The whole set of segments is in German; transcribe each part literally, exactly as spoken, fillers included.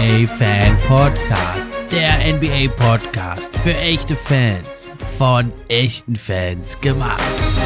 A Fan Podcast. Der N B A Podcast für echte Fans. Von echten Fans gemacht.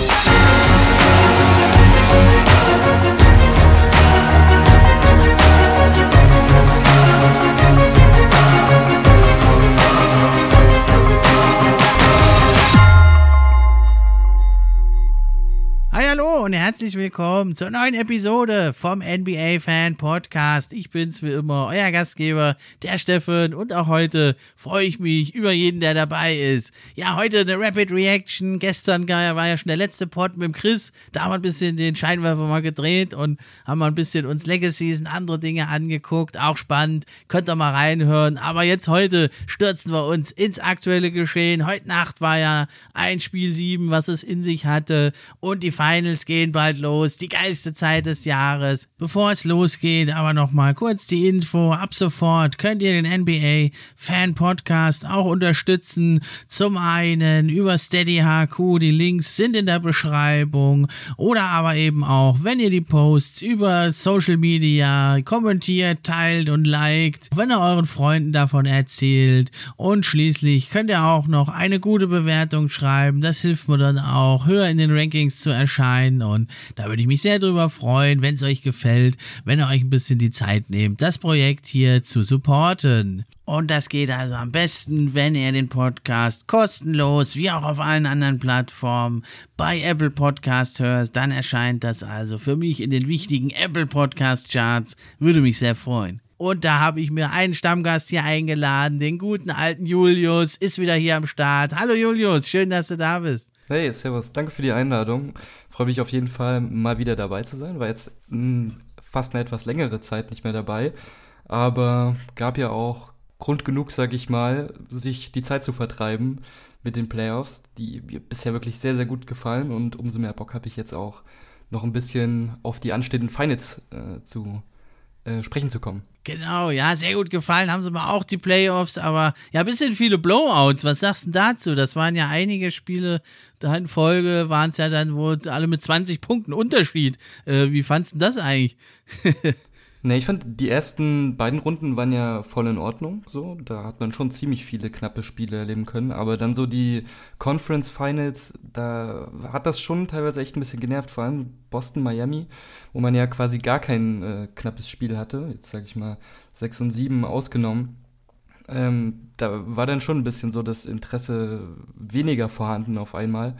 Hallo und herzlich willkommen zur neuen Episode vom N B A Fan Podcast. Ich bin's wie immer, euer Gastgeber, der Steffen, und auch heute freue ich mich über jeden, der dabei ist. Ja, heute eine Rapid Reaction. Gestern war ja schon der letzte Pod mit dem Chris. Da haben wir ein bisschen den Scheinwerfer mal gedreht und haben mal ein bisschen uns Legacies und andere Dinge angeguckt. Auch spannend, könnt ihr mal reinhören. Aber jetzt heute stürzen wir uns ins aktuelle Geschehen. Heute Nacht war ja ein Spiel sieben, was es in sich hatte, und die Finals gehen bald los, die geilste Zeit des Jahres. Bevor es losgeht, aber nochmal kurz die Info. Ab sofort könnt ihr den N B A Fan Podcast auch unterstützen. Zum einen über Steady H Q, die Links sind in der Beschreibung, oder aber eben auch, wenn ihr die Posts über Social Media kommentiert, teilt und liked, wenn ihr euren Freunden davon erzählt, und schließlich könnt ihr auch noch eine gute Bewertung schreiben. Das hilft mir dann auch, höher in den Rankings zu erscheinen, und da würde ich mich sehr drüber freuen, wenn es euch gefällt, wenn ihr euch ein bisschen die Zeit nehmt, das Projekt hier zu supporten. Und das geht also am besten, wenn ihr den Podcast kostenlos, wie auch auf allen anderen Plattformen, bei Apple Podcast hört. Dann erscheint das also für mich in den wichtigen Apple Podcast Charts. Würde mich sehr freuen. Und da habe ich mir einen Stammgast hier eingeladen, den guten alten Julius, ist wieder hier am Start. Hallo Julius, schön, dass du da bist. Hey, servus, danke für die Einladung. Freue mich auf jeden Fall, mal wieder dabei zu sein. War jetzt mh, fast eine etwas längere Zeit nicht mehr dabei, aber gab ja auch Grund genug, sag ich mal, sich die Zeit zu vertreiben mit den Playoffs, die mir bisher wirklich sehr, sehr gut gefallen, und umso mehr Bock habe ich jetzt auch noch ein bisschen auf die anstehenden Finals äh, zu äh, sprechen zu kommen. Genau, ja, sehr gut gefallen haben sie mir auch die Playoffs, aber ja, ein bisschen viele Blowouts. Was sagst du dazu? Das waren ja einige Spiele, da in Folge waren es ja dann wohl alle mit zwanzig Punkten Unterschied. Äh, wie fandst du das eigentlich? Ne, ich fand, die ersten beiden Runden waren ja voll in Ordnung, so. Da hat man schon ziemlich viele knappe Spiele erleben können, aber dann so die Conference Finals, da hat das schon teilweise echt ein bisschen genervt, vor allem Boston, Miami, wo man ja quasi gar kein äh, knappes Spiel hatte, jetzt sag ich mal sechs und sieben ausgenommen. Ähm, da war dann schon ein bisschen so das Interesse weniger vorhanden auf einmal,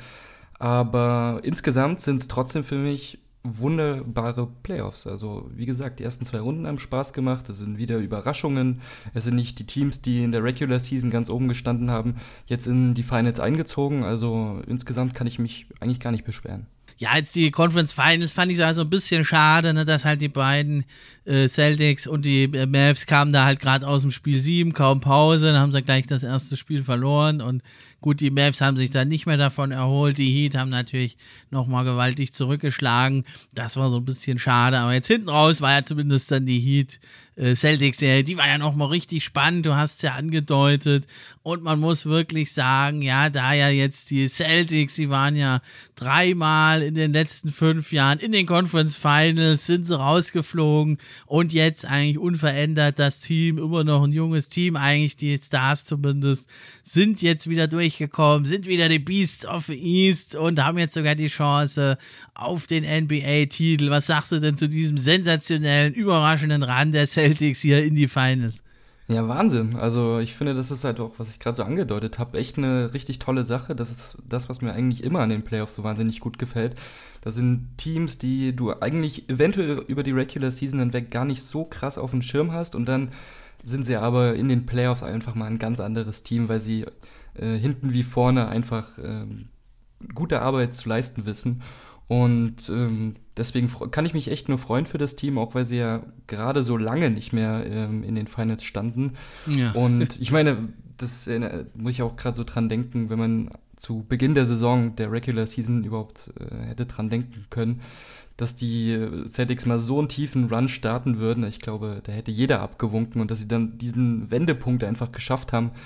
aber insgesamt sind es trotzdem für mich wunderbare Playoffs. Also wie gesagt, die ersten zwei Runden haben Spaß gemacht, es sind wieder Überraschungen, es sind nicht die Teams, die in der Regular Season ganz oben gestanden haben, jetzt in die Finals eingezogen, also insgesamt kann ich mich eigentlich gar nicht beschweren. Ja, jetzt die Conference Finals fand ich also ein bisschen schade, ne, dass halt die beiden äh, Celtics und die äh, Mavs kamen da halt gerade aus dem Spiel sieben, kaum Pause, dann haben sie gleich das erste Spiel verloren, und gut, die Mavs haben sich dann nicht mehr davon erholt, die Heat haben natürlich nochmal gewaltig zurückgeschlagen, das war so ein bisschen schade, aber jetzt hinten raus war ja zumindest dann die Heat äh, Celtics-Serie, die war ja nochmal richtig spannend, du hast es ja angedeutet, und man muss wirklich sagen, ja, da ja jetzt die Celtics, die waren ja dreimal in den letzten fünf Jahren in den Conference Finals, sind sie rausgeflogen, und jetzt eigentlich unverändert das Team, immer noch ein junges Team, eigentlich die Stars zumindest, sind jetzt wieder durchgekommen, sind wieder die Beasts of the East und haben jetzt sogar die Chance auf den N B A-Titel. Was sagst du denn zu diesem sensationellen, überraschenden Run der Celtics hier in die Finals? Ja, Wahnsinn. Also ich finde, das ist halt auch, was ich gerade so angedeutet habe, echt eine richtig tolle Sache. Das ist das, was mir eigentlich immer an den Playoffs so wahnsinnig gut gefällt. Das sind Teams, die du eigentlich eventuell über die Regular Season hinweg gar nicht so krass auf dem Schirm hast, und dann sind sie aber in den Playoffs einfach mal ein ganz anderes Team, weil sie äh, hinten wie vorne einfach ähm, gute Arbeit zu leisten wissen. Und ähm, deswegen kann ich mich echt nur freuen für das Team, auch weil sie ja gerade so lange nicht mehr ähm, in den Finals standen. Ja. Und ich meine, das äh, muss ich auch gerade so dran denken, wenn man zu Beginn der Saison, der Regular Season überhaupt äh, hätte dran denken können, dass die Celtics mal so einen tiefen Run starten würden. Ich glaube, da hätte jeder abgewunken, und dass sie dann diesen Wendepunkt einfach geschafft haben,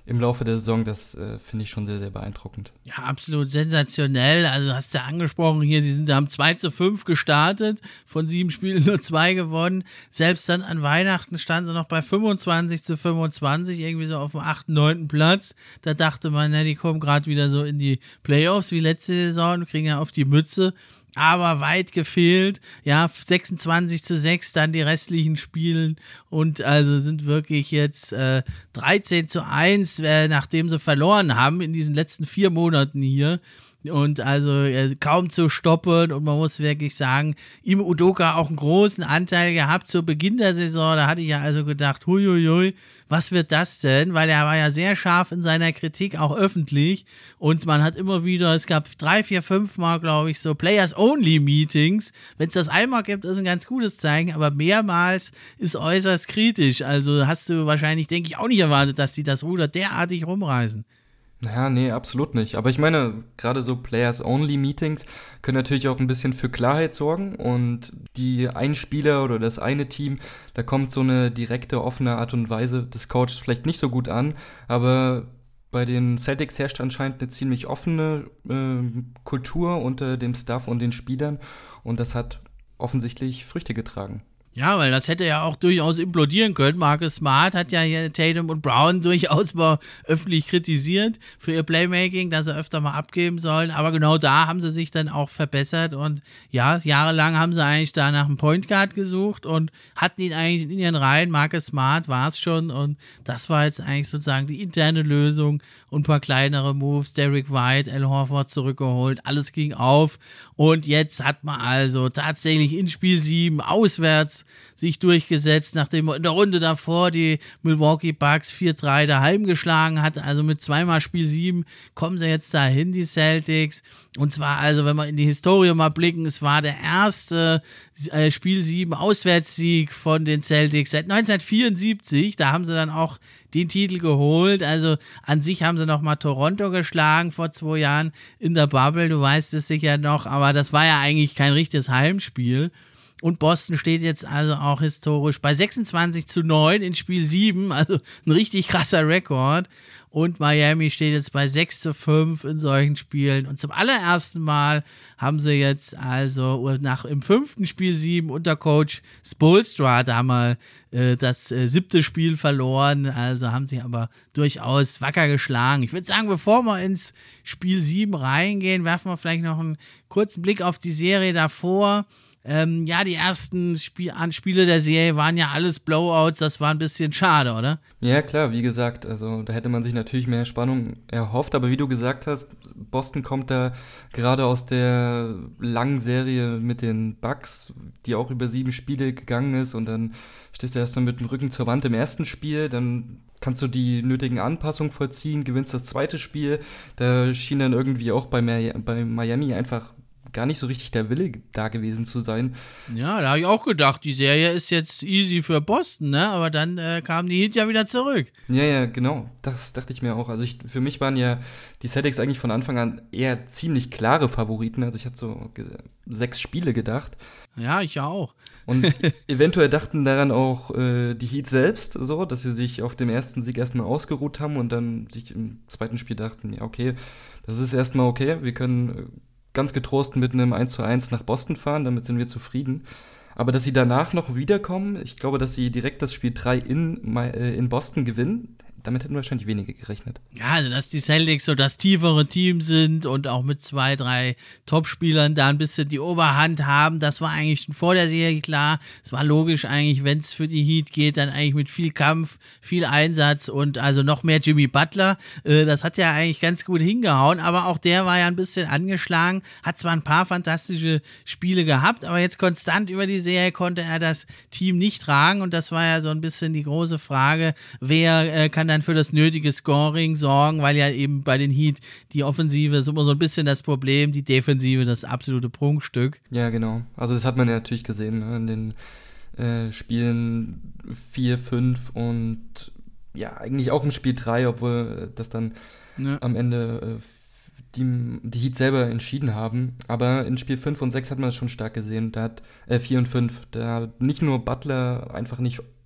im Laufe der Saison, das äh, finde ich schon sehr, sehr beeindruckend. Ja, absolut sensationell. Also hast du ja angesprochen hier, sie sind, haben zwei zu fünf gestartet, von sieben Spielen nur zwei gewonnen. Selbst dann an Weihnachten standen sie noch bei fünfundzwanzig zu fünfundzwanzig, irgendwie so auf dem achten, neunten Platz. Da dachte man, na, die kommen gerade wieder so in die Playoffs wie letzte Saison, kriegen ja auf die Mütze. Aber weit gefehlt, ja, sechsundzwanzig zu sechs dann die restlichen Spielen und also sind wirklich jetzt äh, dreizehn zu eins, äh, nachdem sie verloren haben in diesen letzten vier Monaten hier. Und also äh, kaum zu stoppen und man muss wirklich sagen, Ime Udoka auch einen großen Anteil gehabt zu Beginn der Saison. Da hatte ich ja also gedacht, huiuiui, was wird das denn? Weil er war ja sehr scharf in seiner Kritik, auch öffentlich. Und man hat immer wieder, es gab drei, vier, fünf Mal, glaube ich, so Players-Only-Meetings. Wenn es das einmal gibt, ist ein ganz gutes Zeichen, aber mehrmals ist äußerst kritisch. Also hast du wahrscheinlich, denke ich, auch nicht erwartet, dass sie das Ruder derartig rumreißen. Naja, nee, absolut nicht. Aber ich meine, gerade so Players-Only-Meetings können natürlich auch ein bisschen für Klarheit sorgen und die ein Spieler oder das eine Team, da kommt so eine direkte, offene Art und Weise des Coaches vielleicht nicht so gut an, aber bei den Celtics herrscht anscheinend eine ziemlich offene äh, Kultur unter dem Staff und den Spielern und das hat offensichtlich Früchte getragen. Ja, weil das hätte ja auch durchaus implodieren können. Marcus Smart hat ja hier Tatum und Brown durchaus mal öffentlich kritisiert für ihr Playmaking, dass sie öfter mal abgeben sollen. Aber genau da haben sie sich dann auch verbessert. Und ja, jahrelang haben sie eigentlich da nach einem Point Guard gesucht und hatten ihn eigentlich in ihren Reihen. Marcus Smart war es schon. Und das war jetzt eigentlich sozusagen die interne Lösung und ein paar kleinere Moves. Derrick White, Al Horford zurückgeholt. Alles ging auf. Und jetzt hat man also tatsächlich in Spiel sieben auswärts sich durchgesetzt, nachdem man in der Runde davor die Milwaukee Bucks vier drei daheim geschlagen hat. Also mit zweimal Spiel sieben kommen sie jetzt dahin, die Celtics. Und zwar also, wenn wir in die Historie mal blicken, es war der erste äh, Spiel sieben Auswärtssieg von den Celtics seit neunzehnhundertvierundsiebzig. Da haben sie dann auch den Titel geholt. Also an sich haben sie nochmal Toronto geschlagen vor zwei Jahren in der Bubble. Du weißt es sicher noch, aber das war ja eigentlich kein richtiges Heimspiel. Und Boston steht jetzt also auch historisch bei sechsundzwanzig zu neun in Spiel sieben, also ein richtig krasser Rekord. Und Miami steht jetzt bei sechs zu fünf in solchen Spielen. Und zum allerersten Mal haben sie jetzt also nach im fünften Spiel sieben unter Coach Spoelstra da mal äh, das äh, siebte Spiel verloren. Also haben sie aber durchaus wacker geschlagen. Ich würde sagen, bevor wir ins Spiel sieben reingehen, werfen wir vielleicht noch einen kurzen Blick auf die Serie davor. Ähm, ja, die ersten Spiel- Anspiele der Serie waren ja alles Blowouts, das war ein bisschen schade, oder? Ja, klar, wie gesagt, also da hätte man sich natürlich mehr Spannung erhofft, aber wie du gesagt hast, Boston kommt da gerade aus der langen Serie mit den Bucks, die auch über sieben Spiele gegangen ist und dann stehst du erstmal mit dem Rücken zur Wand im ersten Spiel, dann kannst du die nötigen Anpassungen vollziehen, gewinnst das zweite Spiel, da schien dann irgendwie auch bei, Mi- bei Miami einfach gar nicht so richtig der Wille da gewesen zu sein. Ja, da habe ich auch gedacht, die Serie ist jetzt easy für Boston, ne? Aber dann äh, kam die Heat ja wieder zurück. Ja, ja, genau. Das dachte ich mir auch. Also ich, für mich waren ja die Celtics eigentlich von Anfang an eher ziemlich klare Favoriten. Also ich hatte so ge- sechs Spiele gedacht. Ja, ich auch. Und eventuell dachten daran auch äh, die Heat selbst so, dass sie sich auf dem ersten Sieg erstmal ausgeruht haben und dann sich im zweiten Spiel dachten, ja, okay, das ist erstmal okay, wir können äh, ganz getrost mit einem eins zu eins nach Boston fahren, damit sind wir zufrieden. Aber dass sie danach noch wiederkommen, ich glaube, dass sie direkt das Spiel drei in, äh, in Boston gewinnen, damit hätten wahrscheinlich wenige gerechnet. Ja, also dass die Celtics so das tiefere Team sind und auch mit zwei, drei Topspielern da ein bisschen die Oberhand haben, das war eigentlich schon vor der Serie klar. Es war logisch eigentlich, wenn es für die Heat geht, dann eigentlich mit viel Kampf, viel Einsatz und also noch mehr Jimmy Butler. Äh, das hat ja eigentlich ganz gut hingehauen, aber auch der war ja ein bisschen angeschlagen, hat zwar ein paar fantastische Spiele gehabt, aber jetzt konstant über die Serie konnte er das Team nicht tragen und das war ja so ein bisschen die große Frage, wer äh, kann dann für das nötige Scoring sorgen, weil ja eben bei den Heat die Offensive ist immer so ein bisschen das Problem, die Defensive das absolute Prunkstück. Ja, genau. Also das hat man ja natürlich gesehen, ne? In den äh, Spielen vier, fünf und ja, eigentlich auch im Spiel drei, obwohl das dann ja. am Ende äh, die, die Heat selber entschieden haben. Aber in Spiel fünf und sechs hat man das schon stark gesehen. Da hat äh, vier und fünf, da hat nicht nur Butler einfach nicht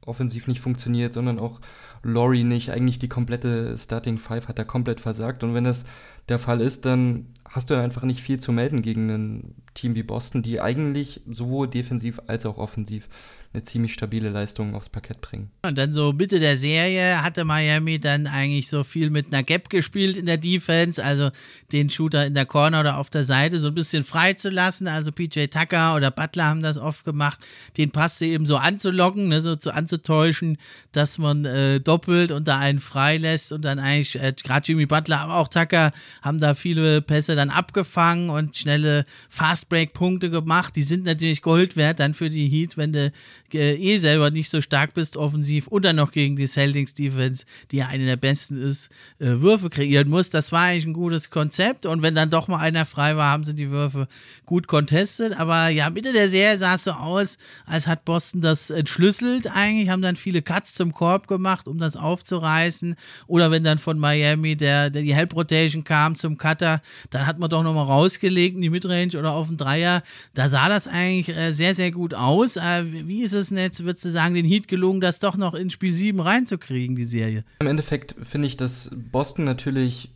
offensiv nicht funktioniert, sondern auch Laurie nicht. Eigentlich die komplette Starting Five hat da komplett versagt. Und wenn das der Fall ist, dann hast du ja einfach nicht viel zu melden gegen ein Team wie Boston, die eigentlich sowohl defensiv als auch offensiv eine ziemlich stabile Leistung aufs Parkett bringen. Und dann so Mitte der Serie hatte Miami dann eigentlich so viel mit einer Gap gespielt in der Defense, also den Shooter in der Corner oder auf der Seite so ein bisschen frei zu lassen. Also P J Tucker oder Butler haben das oft gemacht, den Pass eben so anzulocken, ne, so zu anzutäuschen, dass man äh, doppelt und da einen frei lässt und dann eigentlich äh, gerade Jimmy Butler, aber auch Tucker haben da viele Pässe dann abgefangen und schnelle Fast-Break-Punkte gemacht. Die sind natürlich Gold wert dann für die Heat, wenn du äh, eh selber nicht so stark bist offensiv und dann noch gegen die Celtics-Defense, die ja eine der besten ist, äh, Würfe kreieren muss. Das war eigentlich ein gutes Konzept und wenn dann doch mal einer frei war, haben sie die Würfe gut contestet. Aber ja, Mitte der Serie sah es so aus, als hat Boston das entschlüsselt eigentlich, haben dann viele Cuts zum Korb gemacht, um das aufzureißen. Oder wenn dann von Miami der, der die Help-Rotation kam zum Cutter, dann hat man doch nochmal rausgelegt in die Midrange oder auf den Dreier. Da sah das eigentlich äh, sehr, sehr gut aus. Äh, wie ist es denn jetzt, würdest du sagen, den Heat gelungen, das doch noch in Spiel sieben reinzukriegen, die Serie? Im Endeffekt finde ich, dass Boston natürlich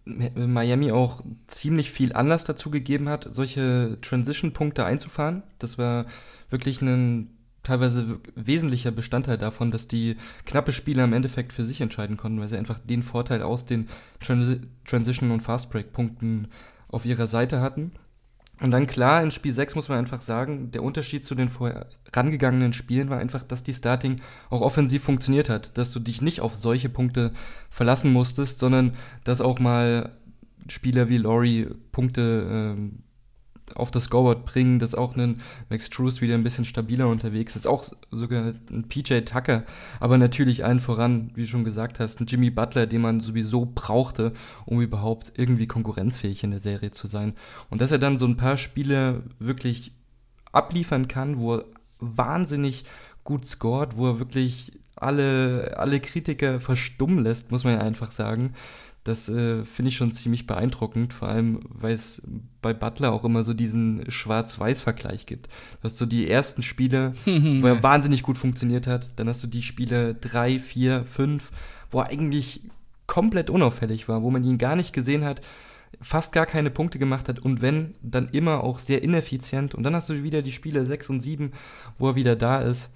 Miami auch ziemlich viel Anlass dazu gegeben hat, solche Transition-Punkte einzufahren. Das war wirklich ein teilweise wesentlicher Bestandteil davon, dass die knappe Spiele im Endeffekt für sich entscheiden konnten, weil sie einfach den Vorteil aus den Transi- Transition- und Fast-Break-Punkten auf ihrer Seite hatten. Und dann klar, in Spiel sechs muss man einfach sagen, der Unterschied zu den vorangegangenen Spielen war einfach, dass die Starting auch offensiv funktioniert hat, dass du dich nicht auf solche Punkte verlassen musstest, sondern dass auch mal Spieler wie Laurie Punkte ähm, auf das Scoreboard bringen, dass auch ein Max Strus wieder ein bisschen stabiler unterwegs ist, auch sogar ein P J Tucker, aber natürlich allen voran, wie du schon gesagt hast, ein Jimmy Butler, den man sowieso brauchte, um überhaupt irgendwie konkurrenzfähig in der Serie zu sein. Und dass er dann so ein paar Spiele wirklich abliefern kann, wo er wahnsinnig gut scored, wo er wirklich alle, alle Kritiker verstummen lässt, muss man ja einfach sagen. Das äh, finde ich schon ziemlich beeindruckend, vor allem, weil es bei Butler auch immer so diesen Schwarz-Weiß-Vergleich gibt. Du hast so die ersten Spiele, wo er wahnsinnig gut funktioniert hat, dann hast du die Spiele drei, vier, fünf, wo er eigentlich komplett unauffällig war, wo man ihn gar nicht gesehen hat, fast gar keine Punkte gemacht hat und wenn, dann immer auch sehr ineffizient. Und dann hast du wieder die Spiele sechs und sieben, wo er wieder da ist.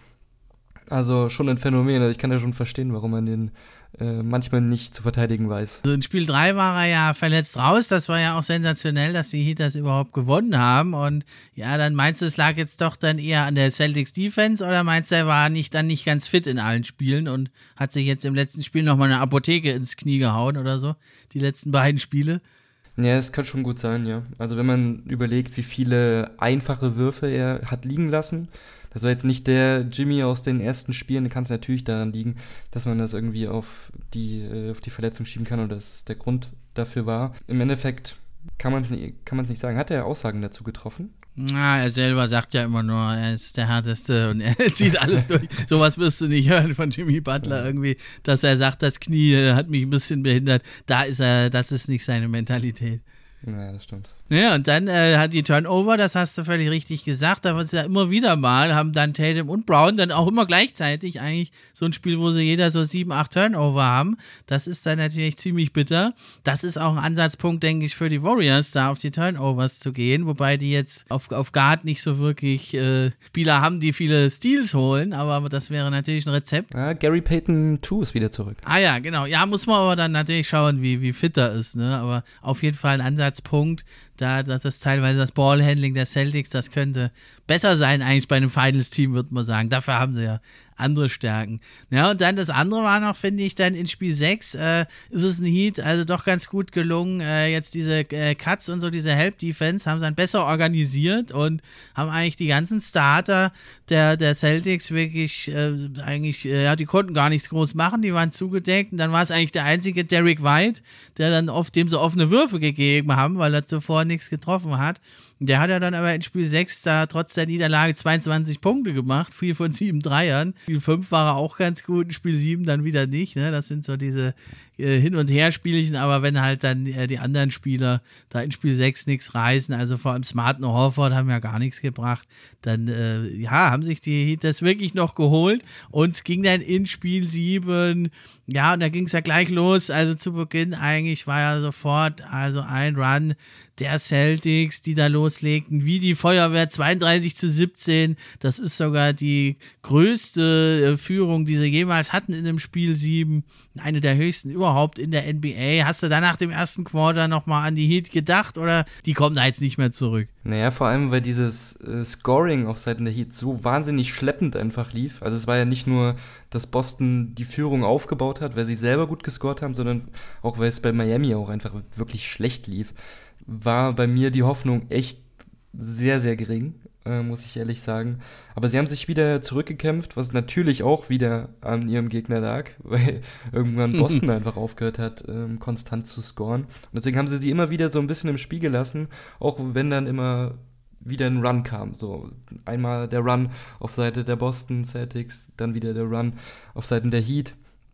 Also schon ein Phänomen, also ich kann ja schon verstehen, warum man den äh, manchmal nicht zu verteidigen weiß. Also in Spiel drei war er ja verletzt raus, das war ja auch sensationell, dass die Heat das überhaupt gewonnen haben und ja, dann meinst du, es lag jetzt doch dann eher an der Celtics Defense oder meinst du, er war nicht, dann nicht ganz fit in allen Spielen und hat sich jetzt im letzten Spiel nochmal eine Apotheke ins Knie gehauen oder so, die letzten beiden Spiele? Ja, es kann schon gut sein, ja. Also wenn man überlegt, wie viele einfache Würfe er hat liegen lassen, das war jetzt nicht der Jimmy aus den ersten Spielen, da kann es natürlich daran liegen, dass man das irgendwie auf die, äh, auf die Verletzung schieben kann oder dass es der Grund dafür war. Im Endeffekt kann man es nicht, kann man es nicht sagen. Hat er Aussagen dazu getroffen? Na, er selber sagt ja immer nur, er ist der Härteste und er zieht alles durch. Sowas wirst du nicht hören von Jimmy Butler irgendwie, dass er sagt, das Knie hat mich ein bisschen behindert. Da ist er, das ist nicht seine Mentalität. Ja, das stimmt. Ja, und dann äh, hat die Turnover, das hast du völlig richtig gesagt, da wird es ja immer wieder mal, haben dann Tatum und Brown dann auch immer gleichzeitig eigentlich so ein Spiel, wo sie jeder so sieben, acht Turnover haben. Das ist dann natürlich ziemlich bitter. Das ist auch ein Ansatzpunkt, denke ich, für die Warriors, da auf die Turnovers zu gehen, wobei die jetzt auf, auf Guard nicht so wirklich äh, Spieler haben, die viele Steals holen, aber das wäre natürlich ein Rezept. Ja, Gary Payton zwei ist wieder zurück. Ah ja, genau. Ja, muss man aber dann natürlich schauen, wie, wie fit er ist, ne? Aber auf jeden Fall ein Ansatzpunkt. Da, das ist teilweise das Ballhandling der Celtics, das könnte besser sein eigentlich bei einem Finals-Team, würde man sagen. Dafür haben sie ja andere Stärken. Ja, und dann das andere war noch, finde ich, dann in Spiel sechs äh, ist es ein Heat, also doch ganz gut gelungen, äh, jetzt diese äh, Cuts und so, diese Help-Defense, haben sie dann besser organisiert und haben eigentlich die ganzen Starter der, der Celtics wirklich, äh, eigentlich, äh, ja, die konnten gar nichts groß machen, die waren zugedeckt und dann war es eigentlich der einzige Derek White, der dann oft dem so offene Würfe gegeben haben, weil er zuvor nichts getroffen hat. Der hat ja dann aber in Spiel sechs da trotz der Niederlage zweiundzwanzig Punkte gemacht, vier von sieben Dreiern. Spiel fünf war er auch ganz gut, in Spiel sieben dann wieder nicht. Ne? Das sind so diese äh, hin und her Spielchen, aber wenn halt dann äh, die anderen Spieler da in Spiel sechs nichts reißen, also vor allem Smart und Horford haben ja gar nichts gebracht, dann äh, ja, haben sich die Heat das wirklich noch geholt und es ging dann in Spiel sieben, ja, und da ging es ja gleich los, also zu Beginn eigentlich war ja sofort also ein Run der Celtics, die da loslegten, wie die Feuerwehr, zweiunddreißig zu siebzehn, das ist sogar die größte äh, Führung, die sie jemals hatten in dem Spiel sieben, eine der höchsten überhaupt in der N B A. Hast du dann nach dem ersten Quarter nochmal an die Heat gedacht oder die kommen da jetzt nicht mehr zurück? Naja, vor allem, weil dieses äh, Scoring auf Seiten der Heat so wahnsinnig schleppend einfach lief. Also es war ja nicht nur, dass Boston die Führung aufgebaut hat, weil sie selber gut gescored haben, sondern auch, weil es bei Miami auch einfach wirklich schlecht lief, war bei mir die Hoffnung echt sehr, sehr gering, äh, muss ich ehrlich sagen. Aber sie haben sich wieder zurückgekämpft, was natürlich auch wieder an ihrem Gegner lag, weil irgendwann Boston einfach aufgehört hat, ähm, konstant zu scoren. Und deswegen haben sie sie immer wieder so ein bisschen im Spiel gelassen, auch wenn dann immer wieder ein Run kam. So einmal der Run auf Seite der Boston Celtics, dann wieder der Run auf Seiten der Heat.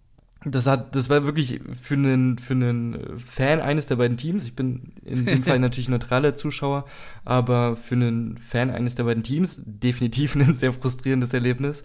Das hat, das war wirklich für einen, für einen Fan eines der beiden Teams, ich bin in dem Fall natürlich neutraler Zuschauer, aber für einen Fan eines der beiden Teams definitiv ein sehr frustrierendes Erlebnis.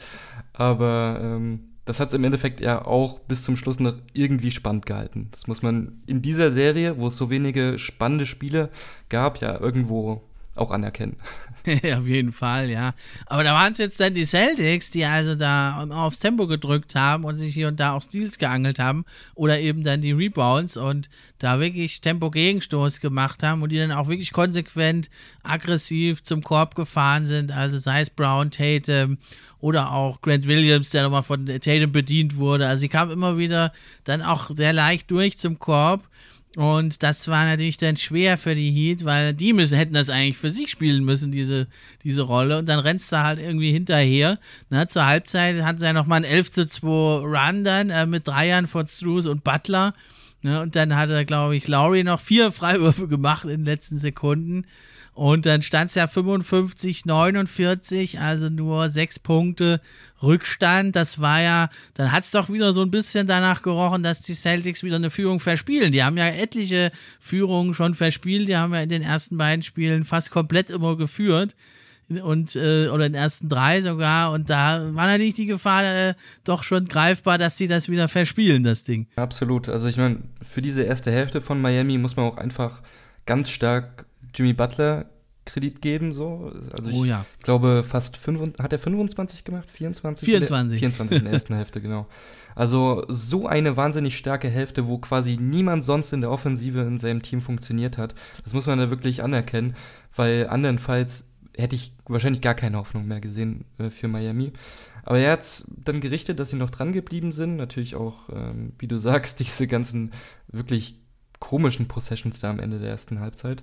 Aber ähm, das hat es im Endeffekt ja auch bis zum Schluss noch irgendwie spannend gehalten. Das muss man in dieser Serie, wo es so wenige spannende Spiele gab, ja irgendwo auch anerkennen. Auf jeden Fall, ja. Aber da waren es jetzt dann die Celtics, die also da aufs Tempo gedrückt haben und sich hier und da auch Steals geangelt haben oder eben dann die Rebounds und da wirklich Tempo-Gegenstoß gemacht haben und die dann auch wirklich konsequent aggressiv zum Korb gefahren sind, also sei es Brown, Tatum oder auch Grant Williams, der nochmal von Tatum bedient wurde. Also sie kamen immer wieder dann auch sehr leicht durch zum Korb. Und das war natürlich dann schwer für die Heat, weil die müssen, hätten das eigentlich für sich spielen müssen, diese, diese Rolle. Und dann rennst du halt irgendwie hinterher. Na, zur Halbzeit hatten sie ja nochmal einen elf zu zwei Run dann äh, mit Dreiern von Strus und Butler. Ne, und dann hat er, glaube ich, Lowry noch vier Freiwürfe gemacht in den letzten Sekunden. Und dann stand es ja fünfundfünfzig neunundvierzig, also nur sechs Punkte Rückstand. Das war ja, dann hat es doch wieder so ein bisschen danach gerochen, dass die Celtics wieder eine Führung verspielen. Die haben ja etliche Führungen schon verspielt. Die haben ja in den ersten beiden Spielen fast komplett immer geführt. Und, äh, oder in den ersten drei sogar. Und da war natürlich die Gefahr äh, doch schon greifbar, dass sie das wieder verspielen, das Ding. Absolut. Also ich meine, für diese erste Hälfte von Miami muss man auch einfach ganz stark Jimmy Butler Kredit geben, so. Also ich oh ja. glaube fast fünf, hat er fünfundzwanzig gemacht? vierundzwanzig? vierundzwanzig. vierundzwanzig in der ersten Hälfte, genau. Also so eine wahnsinnig starke Hälfte, wo quasi niemand sonst in der Offensive in seinem Team funktioniert hat. Das muss man da wirklich anerkennen, weil andernfalls hätte ich wahrscheinlich gar keine Hoffnung mehr gesehen äh, für Miami. Aber er hat es dann gerichtet, dass sie noch dran geblieben sind. Natürlich auch, ähm, wie du sagst, diese ganzen wirklich komischen Possessions da am Ende der ersten Halbzeit.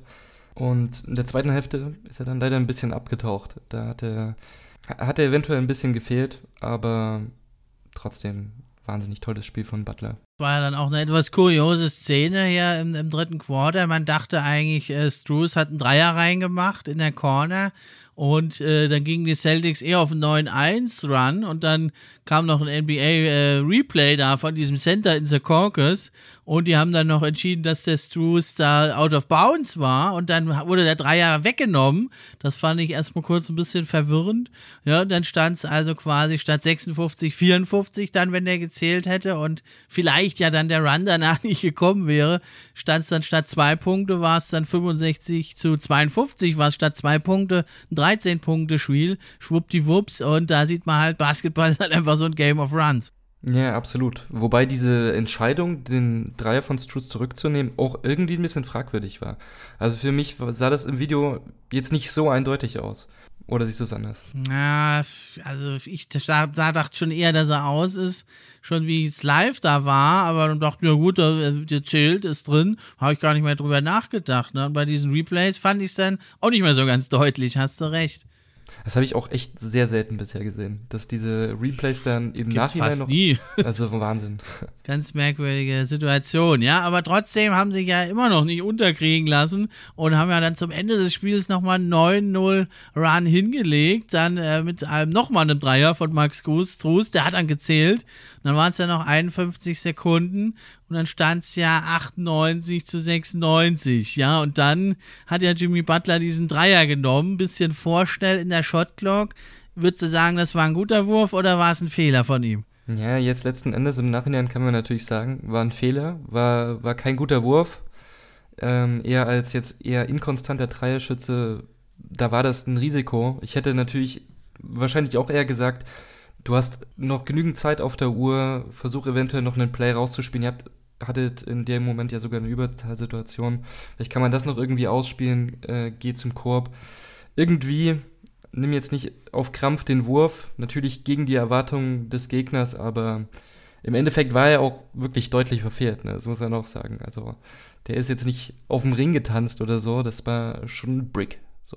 Und in der zweiten Hälfte ist er dann leider ein bisschen abgetaucht. Da hat er, hat er eventuell ein bisschen gefehlt, aber trotzdem wahnsinnig tolles Spiel von Butler. War ja dann auch eine etwas kuriose Szene hier im, im dritten Quarter. Man dachte eigentlich, äh, Strus hat einen Dreier reingemacht in der Corner und äh, dann gingen die Celtics eher auf einen neun eins Run und dann kam noch ein N B A-Replay äh, da von diesem Center in the Caucus und die haben dann noch entschieden, dass der Strus da out of bounds war und dann wurde der Dreier weggenommen. Das fand ich erstmal kurz ein bisschen verwirrend. Ja, und dann stand es also quasi statt sechsundfünfzig, vierundfünfzig dann, wenn der gezählt hätte und vielleicht ja dann der Run danach nicht gekommen wäre, stand es dann statt zwei Punkte, war es dann fünfundsechzig zu zweiundfünfzig, war es statt zwei Punkte ein dreizehn Punkte Spiel, schwuppdiwupps und da sieht man halt, Basketball ist halt einfach so ein Game of Runs. Ja, absolut. Wobei diese Entscheidung, den Dreier von Strus zurückzunehmen, auch irgendwie ein bisschen fragwürdig war. Also für mich sah das im Video jetzt nicht so eindeutig aus. Oder siehst du es anders? Ja, also ich da, da dachte schon eher, dass er aus ist, schon wie es live da war, aber dann dachte ich, ja gut, der zählt, ist drin, habe ich gar nicht mehr drüber nachgedacht. Ne? Und bei diesen Replays fand ich es dann auch nicht mehr so ganz deutlich, hast du recht. Das habe ich auch echt sehr selten bisher gesehen, dass diese Replays dann im Gibt's Nachhinein fast noch... nie. Also Wahnsinn. Ganz merkwürdige Situation, ja, aber trotzdem haben sie ja immer noch nicht unterkriegen lassen und haben ja dann zum Ende des Spiels nochmal einen neun null Run hingelegt, dann äh, mit einem nochmal einem Dreier von Max Strus, der hat dann gezählt, und dann waren es ja noch einundfünfzig Sekunden und dann stand es ja achtundneunzig zu sechsundneunzig, ja, und dann hat ja Jimmy Butler diesen Dreier genommen, bisschen vorschnell in der Shotclock. Würdest du sagen, das war ein guter Wurf oder war es ein Fehler von ihm? Ja, jetzt letzten Endes im Nachhinein kann man natürlich sagen, war ein Fehler, war, war kein guter Wurf, ähm, eher als jetzt eher inkonstanter Dreierschütze, da war das ein Risiko. Ich hätte natürlich wahrscheinlich auch eher gesagt, du hast noch genügend Zeit auf der Uhr, versuch eventuell noch einen Play rauszuspielen, ihr habt, hattet in dem Moment ja sogar eine Überzahlsituation, vielleicht kann man das noch irgendwie ausspielen, äh, geh zum Korb, irgendwie... Nimm jetzt nicht auf Krampf den Wurf, natürlich gegen die Erwartungen des Gegners, aber im Endeffekt war er auch wirklich deutlich verfehlt, ne? Das muss man auch sagen. Also der ist jetzt nicht auf dem Ring getanzt oder so, das war schon ein Brick. So.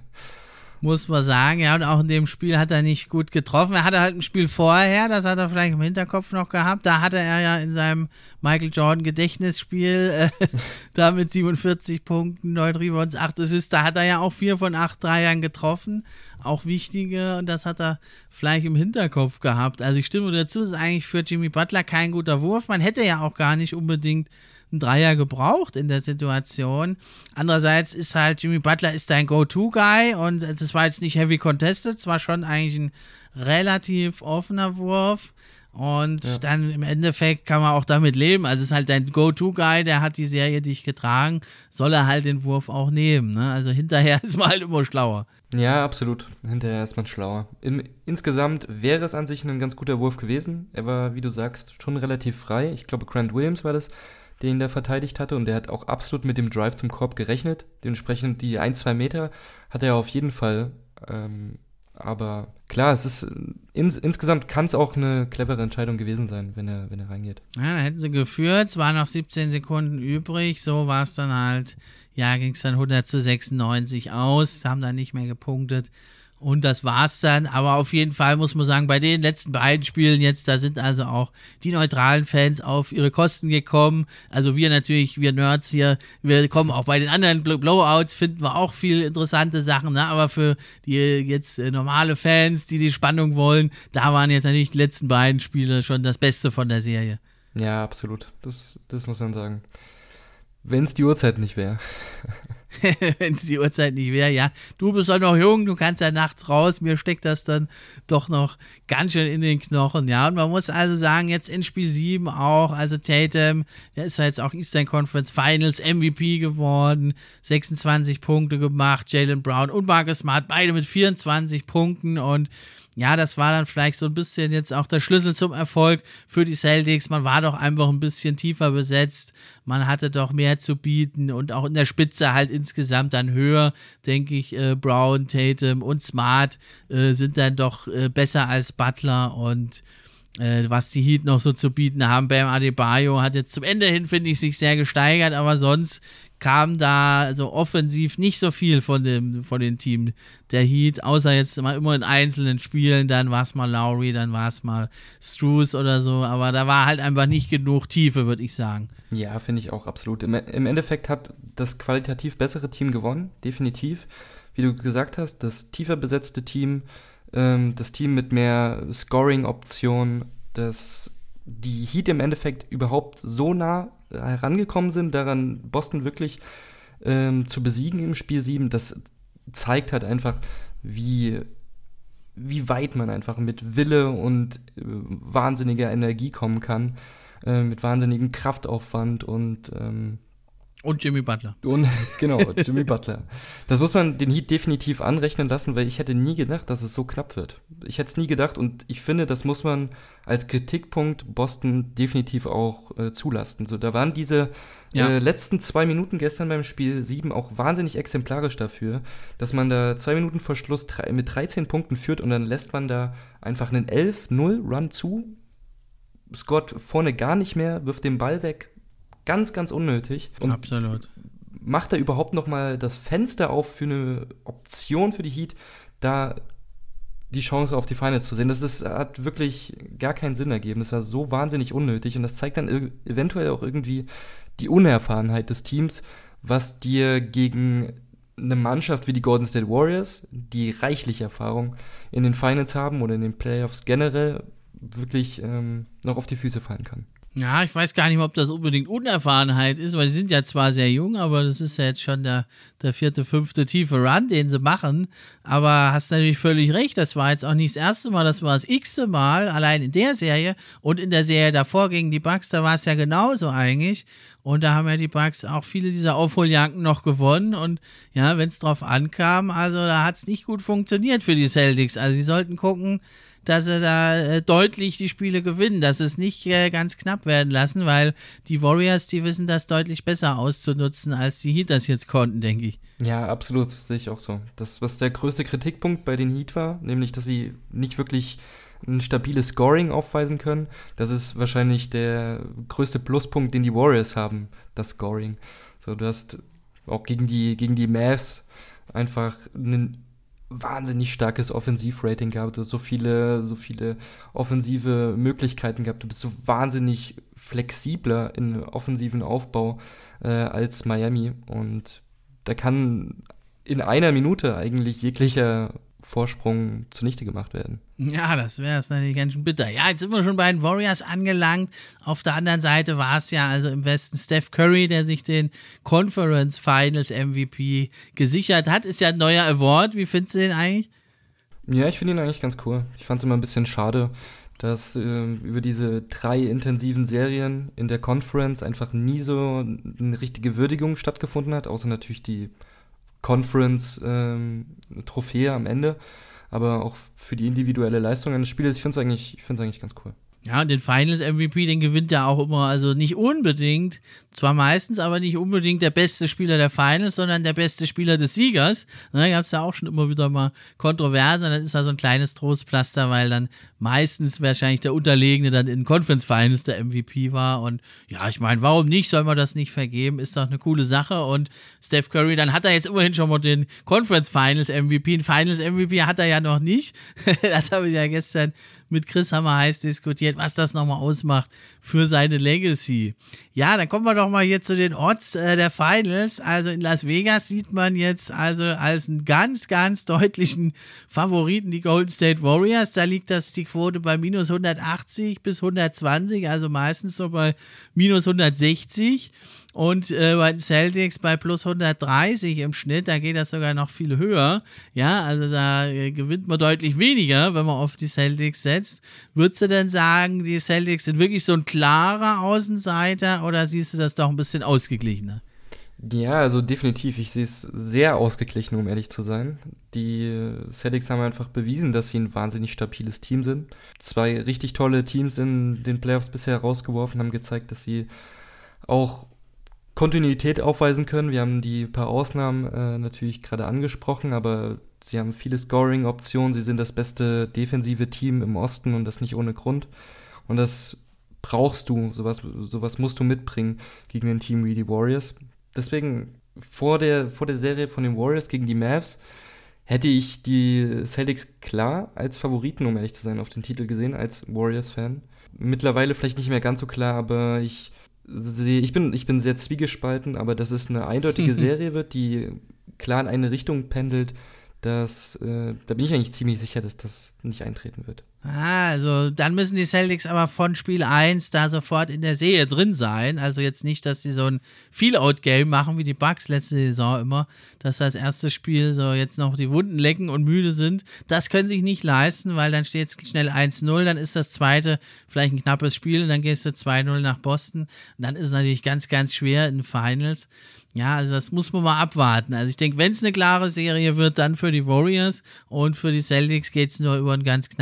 Muss man sagen, ja, und auch in dem Spiel hat er nicht gut getroffen. Er hatte halt ein Spiel vorher, das hat er vielleicht im Hinterkopf noch gehabt. Da hatte er ja in seinem Michael Jordan Gedächtnisspiel äh, da mit siebenundvierzig Punkten, neun Rebounds, acht Assists, da hat er ja auch vier von acht Dreiern getroffen, auch wichtige, und das hat er vielleicht im Hinterkopf gehabt. Also ich stimme dazu, es ist eigentlich für Jimmy Butler kein guter Wurf. Man hätte ja auch gar nicht unbedingt einen Dreier gebraucht in der Situation. Andererseits ist halt Jimmy Butler ist dein Go-To-Guy und es war jetzt nicht heavy contested, es war schon eigentlich ein relativ offener Wurf und ja. Dann im Endeffekt kann man auch damit leben. Also es ist halt dein Go-To-Guy, der hat die Serie dich getragen, soll er halt den Wurf auch nehmen. Ne? Also hinterher ist man halt immer schlauer. Ja, absolut. Hinterher ist man schlauer. Im, insgesamt wäre es an sich ein ganz guter Wurf gewesen. Er war, wie du sagst, schon relativ frei. Ich glaube, Grant Williams war das, den der verteidigt hatte, und der hat auch absolut mit dem Drive zum Korb gerechnet. Dementsprechend die ein, zwei Meter hat er auf jeden Fall. Ähm, aber klar, es ist ins, insgesamt kann es auch eine clevere Entscheidung gewesen sein, wenn er, wenn er reingeht. Ja, da hätten sie geführt, es waren noch siebzehn Sekunden übrig, so war es dann halt, ja, ging es dann hundert zu sechsundneunzig aus, haben dann nicht mehr gepunktet. Und das war's dann, aber auf jeden Fall muss man sagen, bei den letzten beiden Spielen jetzt, da sind also auch die neutralen Fans auf ihre Kosten gekommen. Also wir natürlich, wir Nerds hier, wir kommen auch bei den anderen Blowouts, finden wir auch viel interessante Sachen, ne? Aber für die jetzt äh, normale Fans, die die Spannung wollen, da waren jetzt natürlich die letzten beiden Spiele schon das Beste von der Serie. Ja, absolut, das, das muss man sagen. Wenn es die Uhrzeit nicht wäre. Wenn es die Uhrzeit nicht wäre, ja. Du bist doch noch jung, du kannst ja nachts raus. Mir steckt das dann doch noch ganz schön in den Knochen, ja. Und man muss also sagen, jetzt in Spiel sieben auch, also Tatum, der ist ja jetzt auch Eastern Conference Finals M V P geworden, sechsundzwanzig Punkte gemacht, Jaylen Brown und Marcus Smart, beide mit vierundzwanzig Punkten, und ja, das war dann vielleicht so ein bisschen jetzt auch der Schlüssel zum Erfolg für die Celtics. Man war doch einfach ein bisschen tiefer besetzt. Man hatte doch mehr zu bieten und auch in der Spitze halt insgesamt dann höher, denke ich. Äh, Brown, Tatum und Smart äh, sind dann doch äh, besser als Butler, und äh, was die Heat noch so zu bieten haben. Bam Adebayo hat jetzt zum Ende hin, finde ich, sich sehr gesteigert, aber sonst kam da also offensiv nicht so viel von dem von den Team der Heat, außer jetzt mal immer in einzelnen Spielen, dann war es mal Lowry, dann war es mal Strus oder so, aber da war halt einfach nicht genug Tiefe, würde ich sagen. Ja, finde ich auch absolut. Im, Im Endeffekt hat das qualitativ bessere Team gewonnen, definitiv. Wie du gesagt hast, das tiefer besetzte Team, ähm, das Team mit mehr Scoring-Optionen, das die Heat im Endeffekt überhaupt so nah herangekommen sind, daran Boston wirklich ähm, zu besiegen im Spiel sieben, das zeigt halt einfach, wie, wie weit man einfach mit Wille und äh, wahnsinniger Energie kommen kann, äh, mit wahnsinnigem Kraftaufwand und ähm, Und Jimmy Butler. Und, genau, Jimmy Butler. Das muss man den Heat definitiv anrechnen lassen, weil ich hätte nie gedacht, dass es so knapp wird. Ich hätte es nie gedacht, und ich finde, das muss man als Kritikpunkt Boston definitiv auch äh, zulasten. So, da waren diese ja. äh, letzten zwei Minuten gestern beim Spiel sieben auch wahnsinnig exemplarisch dafür, dass man da zwei Minuten vor Schluss drei, mit dreizehn Punkten führt, und dann lässt man da einfach einen elf null Run zu. Scott vorne gar nicht mehr, wirft den Ball weg. Ganz, ganz unnötig. Und absolut. Macht er überhaupt noch mal das Fenster auf für eine Option für die Heat, da die Chance auf die Finals zu sehen. Das ist, hat wirklich gar keinen Sinn ergeben. Das war so wahnsinnig unnötig und das zeigt dann ir- eventuell auch irgendwie die Unerfahrenheit des Teams, was dir gegen eine Mannschaft wie die Golden State Warriors, die reichlich Erfahrung in den Finals haben oder in den Playoffs generell, wirklich ähm, noch auf die Füße fallen kann. Ja, ich weiß gar nicht mehr, ob das unbedingt Unerfahrenheit ist, weil sie sind ja zwar sehr jung, aber das ist ja jetzt schon der, der vierte, fünfte tiefe Run, den sie machen. Aber hast natürlich völlig recht, das war jetzt auch nicht das erste Mal, das war das x-te Mal, allein in der Serie und in der Serie davor gegen die Bucks, da war es ja genauso eigentlich. Und da haben ja die Bucks auch viele dieser Aufholjagden noch gewonnen. Und ja, wenn es drauf ankam, also da hat es nicht gut funktioniert für die Celtics. Also sie sollten gucken, dass sie da äh, deutlich die Spiele gewinnen, dass sie es nicht äh, ganz knapp werden lassen, weil die Warriors, die wissen das deutlich besser auszunutzen, als die Heat das jetzt konnten, denke ich. Ja, absolut, sehe ich auch so. Das, was der größte Kritikpunkt bei den Heat war, nämlich, dass sie nicht wirklich ein stabiles Scoring aufweisen können, das ist wahrscheinlich der größte Pluspunkt, den die Warriors haben, das Scoring. So, du hast auch gegen die, gegen die Mavs einfach einen wahnsinnig starkes Offensivrating gehabt, du hast so viele, so viele offensive Möglichkeiten gehabt, du bist so wahnsinnig flexibler im offensiven Aufbau äh, als Miami und da kann in einer Minute eigentlich jeglicher Vorsprung zunichte gemacht werden. Ja, das wäre es natürlich ganz schön bitter. Ja, jetzt sind wir schon bei den Warriors angelangt. Auf der anderen Seite war es ja also im Westen Steph Curry, der sich den Conference Finals M V P gesichert hat. Ist ja ein neuer Award. Wie findest du den eigentlich? Ja, ich finde ihn eigentlich ganz cool. Ich fand es immer ein bisschen schade, dass äh, über diese drei intensiven Serien in der Conference einfach nie so eine richtige Würdigung stattgefunden hat, außer natürlich die Conference-Trophäe ähm, am Ende, aber auch für die individuelle Leistung eines Spielers, ich finde es eigentlich, ich finde es eigentlich ganz cool. Ja, und den Finals-M V P, den gewinnt ja auch immer, also nicht unbedingt, zwar meistens, aber nicht unbedingt der beste Spieler der Finals, sondern der beste Spieler des Siegers. Da gab es ja auch schon immer wieder mal Kontroverse, dann ist da so ein kleines Trostpflaster, weil dann meistens wahrscheinlich der Unterlegene dann in Conference Finals der M V P war und ja, ich meine, warum nicht, soll man das nicht vergeben, ist doch eine coole Sache und Steph Curry, dann hat er jetzt immerhin schon mal den Conference Finals M V P, den Finals M V P hat er ja noch nicht, das habe ich ja gestern mit Chris Hammer heiß diskutiert, was das nochmal ausmacht für seine Legacy. Ja, dann kommen wir doch mal hier zu den Odds äh, der Finals. Also in Las Vegas sieht man jetzt also als einen ganz, ganz deutlichen Favoriten die Golden State Warriors. Da liegt das die Quote bei minus hundertachtzig bis hundertzwanzig, also meistens so bei minus hundertsechzig. Und äh, bei den Celtics bei plus hundertdreißig im Schnitt, da geht das sogar noch viel höher. Ja, also da äh, gewinnt man deutlich weniger, wenn man auf die Celtics setzt. Würdest du denn sagen, die Celtics sind wirklich so ein klarer Außenseiter oder siehst du das doch ein bisschen ausgeglichener? Ja, also definitiv. Ich sehe es sehr ausgeglichen, um ehrlich zu sein. Die Celtics haben einfach bewiesen, dass sie ein wahnsinnig stabiles Team sind. Zwei richtig tolle Teams in den Playoffs bisher rausgeworfen, haben gezeigt, dass sie auch Kontinuität aufweisen können. Wir haben die paar Ausnahmen äh, natürlich gerade angesprochen, aber sie haben viele Scoring-Optionen. Sie sind das beste defensive Team im Osten und das nicht ohne Grund. Und das brauchst du, sowas, sowas musst du mitbringen gegen ein Team wie die Warriors. Deswegen vor der, vor der Serie von den Warriors gegen die Mavs hätte ich die Celtics klar als Favoriten, um ehrlich zu sein, auf den Titel gesehen, als Warriors-Fan. Mittlerweile vielleicht nicht mehr ganz so klar, aber ich sehe, ich bin, ich bin sehr zwiegespalten, aber dass es eine eindeutige Serie wird, die klar in eine Richtung pendelt, das, äh, da bin ich eigentlich ziemlich sicher, dass das nicht eintreten wird. Ah, also dann müssen die Celtics aber von Spiel eins da sofort in der Serie drin sein. Also jetzt nicht, dass die so ein Feel-Out-Game machen wie die Bucks letzte Saison immer, dass das erste Spiel so jetzt noch die Wunden lecken und müde sind. Das können sie sich nicht leisten, weil dann steht es schnell eins null, dann ist das zweite vielleicht ein knappes Spiel und dann gehst du zwei null nach Boston. Und dann ist es natürlich ganz, ganz schwer in den Finals. Ja, also das muss man mal abwarten. Also ich denke, wenn es eine klare Serie wird, dann für die Warriors und für die Celtics geht es nur über einen ganz knappen, harten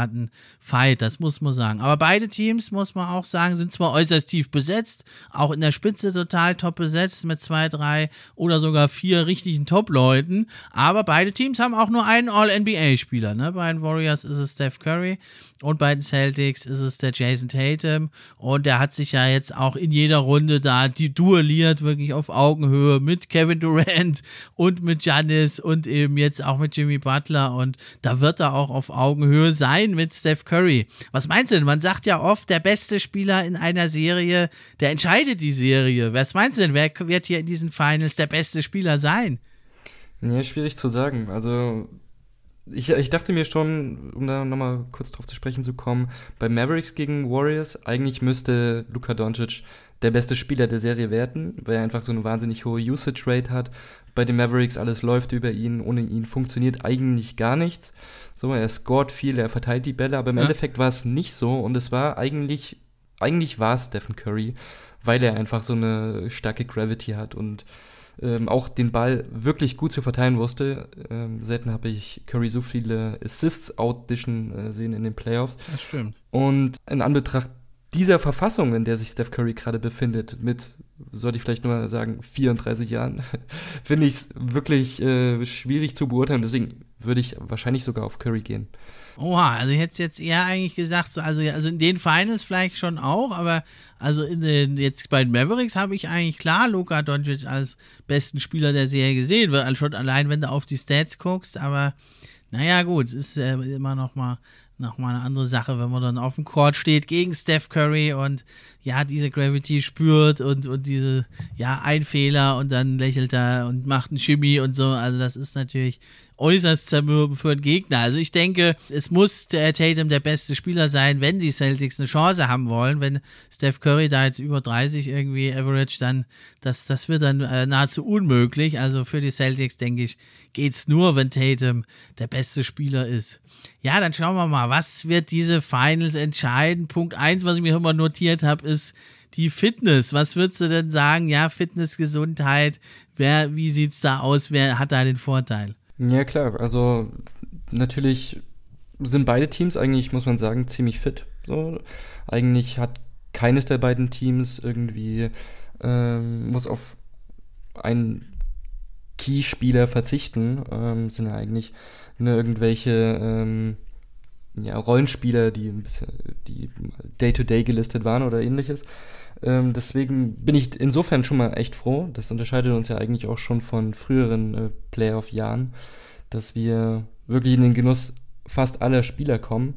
harten Fight, das muss man sagen. Aber beide Teams, muss man auch sagen, sind zwar äußerst tief besetzt, auch in der Spitze total top besetzt mit zwei, drei oder sogar vier richtigen Top-Leuten, aber beide Teams haben auch nur einen All-N B A-Spieler. Ne? Bei den Warriors ist es Steph Curry und bei den Celtics ist es der Jason Tatum und der hat sich ja jetzt auch in jeder Runde da die duelliert, wirklich auf Augenhöhe mit Kevin Durant und mit Giannis und eben jetzt auch mit Jimmy Butler und da wird er auch auf Augenhöhe sein mit Steph Curry. Was meinst du denn? Man sagt ja oft, der beste Spieler in einer Serie, der entscheidet die Serie. Was meinst du denn? Wer wird hier in diesen Finals der beste Spieler sein? Ja, schwierig zu sagen. Also ich, ich dachte mir schon, um da nochmal kurz drauf zu sprechen zu kommen, bei Mavericks gegen Warriors, eigentlich müsste Luka Doncic der beste Spieler der Serie werden, weil er einfach so eine wahnsinnig hohe Usage-Rate hat. Bei den Mavericks, alles läuft über ihn, ohne ihn funktioniert eigentlich gar nichts. So, er scoret viel, er verteilt die Bälle, aber im ja. Endeffekt war es nicht so und es war eigentlich, eigentlich war es Stephen Curry, weil er einfach so eine starke Gravity hat und ähm, auch den Ball wirklich gut zu verteilen wusste. Ähm, selten habe ich Curry so viele Assists outdischen äh, sehen in den Playoffs. Das stimmt. Und in Anbetracht dieser Verfassung, in der sich Steph Curry gerade befindet, mit, sollte ich vielleicht nur sagen, vierunddreißig Jahren, finde ich es wirklich äh, schwierig zu beurteilen. Deswegen würde ich wahrscheinlich sogar auf Curry gehen. Oha, also ich hätte es jetzt eher eigentlich gesagt, so, also, also in den Finals vielleicht schon auch, aber also in den, jetzt bei den Mavericks habe ich eigentlich klar Luka Doncic als besten Spieler der Serie gesehen, weil schon allein, wenn du auf die Stats guckst, aber naja gut, es ist äh, immer noch mal Nochmal eine andere Sache, wenn man dann auf dem Court steht gegen Steph Curry und ja, diese Gravity spürt und, und diese, ja, ein Fehler und dann lächelt er und macht einen Shimmy und so. Also das ist natürlich äußerst zermürbend für den Gegner. Also ich denke, es muss der Tatum der beste Spieler sein, wenn die Celtics eine Chance haben wollen. Wenn Steph Curry da jetzt über dreißig irgendwie average, dann, das, das wird dann äh, nahezu unmöglich. Also für die Celtics, denke ich, geht's nur, wenn Tatum der beste Spieler ist. Ja, dann schauen wir mal, was wird diese Finals entscheiden? Punkt eins, was ich mir immer notiert habe, ist die Fitness. Was würdest du denn sagen? Ja, Fitness, Gesundheit, wer, wie sieht's da aus? Wer hat da den Vorteil? Ja, klar. Also natürlich sind beide Teams eigentlich, muss man sagen, ziemlich fit. So, eigentlich hat keines der beiden Teams irgendwie ähm, muss auf einen Key-Spieler verzichten. Ähm, sind ja eigentlich nur irgendwelche ähm, ja, Rollenspieler, die ein bisschen die Day-to-Day gelistet waren oder ähnliches. Ähm, deswegen bin ich insofern schon mal echt froh. Das unterscheidet uns ja eigentlich auch schon von früheren äh, Playoff-Jahren, dass wir wirklich in den Genuss fast aller Spieler kommen.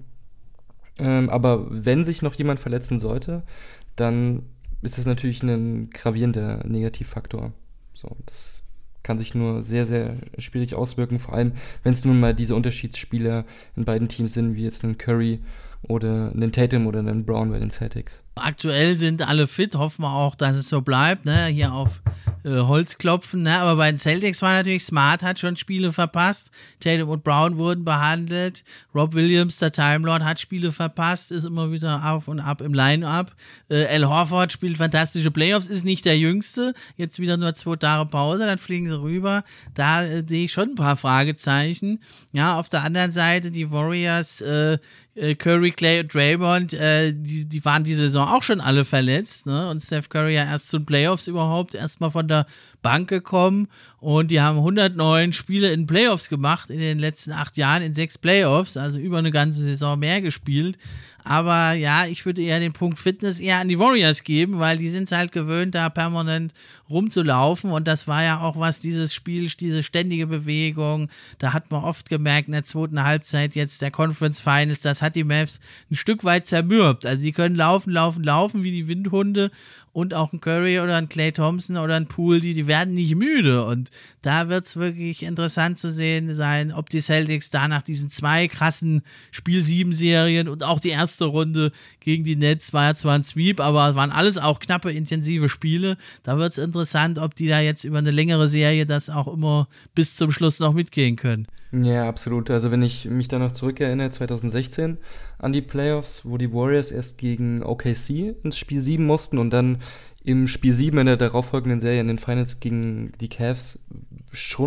Ähm, aber wenn sich noch jemand verletzen sollte, dann ist das natürlich ein gravierender Negativfaktor. So, das kann sich nur sehr, sehr schwierig auswirken, vor allem, wenn es nun mal diese Unterschiedsspieler in beiden Teams sind, wie jetzt einen Curry oder einen Tatum oder einen Brown bei den Celtics. Aktuell sind alle fit, hoffen wir auch, dass es so bleibt, ne? Hier auf äh, Holz klopfen, ne? Aber bei den Celtics war natürlich Smart, hat schon Spiele verpasst, Tatum und Brown wurden behandelt, Rob Williams, der Time Lord, hat Spiele verpasst, ist immer wieder auf und ab im Line-Up, äh, Al Horford spielt fantastische Playoffs, ist nicht der Jüngste, jetzt wieder nur zwei Tage Pause, dann fliegen sie rüber, da äh, sehe ich schon ein paar Fragezeichen. Ja, auf der anderen Seite die Warriors, äh, Curry, Clay und Draymond, äh, die, die waren die Saison auch schon alle verletzt, ne? Und Steph Curry ja erst zu den Playoffs überhaupt erstmal von der Bank gekommen und die haben hundertneun Spiele in Playoffs gemacht in den letzten acht Jahren, in sechs Playoffs, also über eine ganze Saison mehr gespielt. Aber ja, ich würde eher den Punkt Fitness eher an die Warriors geben, weil die sind es halt gewöhnt, da permanent rumzulaufen und das war ja auch was, dieses Spiel, diese ständige Bewegung, da hat man oft gemerkt in der zweiten Halbzeit jetzt der Conference Finals, das hat die Mavs ein Stück weit zermürbt. Also die können laufen, laufen, laufen wie die Windhunde und auch ein Curry oder ein Klay Thompson oder ein Poole, die, die werden nicht müde und da wird es wirklich interessant zu sehen sein, ob die Celtics da nach diesen zwei krassen Spiel sieben Serien und auch die erste Runde gegen die Nets war ja zwar ein Sweep, aber es waren alles auch knappe, intensive Spiele. Da wird es interessant, ob die da jetzt über eine längere Serie das auch immer bis zum Schluss noch mitgehen können. Ja, absolut. Also wenn ich mich da noch zurückerinnere, zwanzig sechzehn an die Playoffs, wo die Warriors erst gegen O K C ins Spiel sieben mussten und dann im Spiel sieben in der darauffolgenden Serie in den Finals gegen die Cavs schon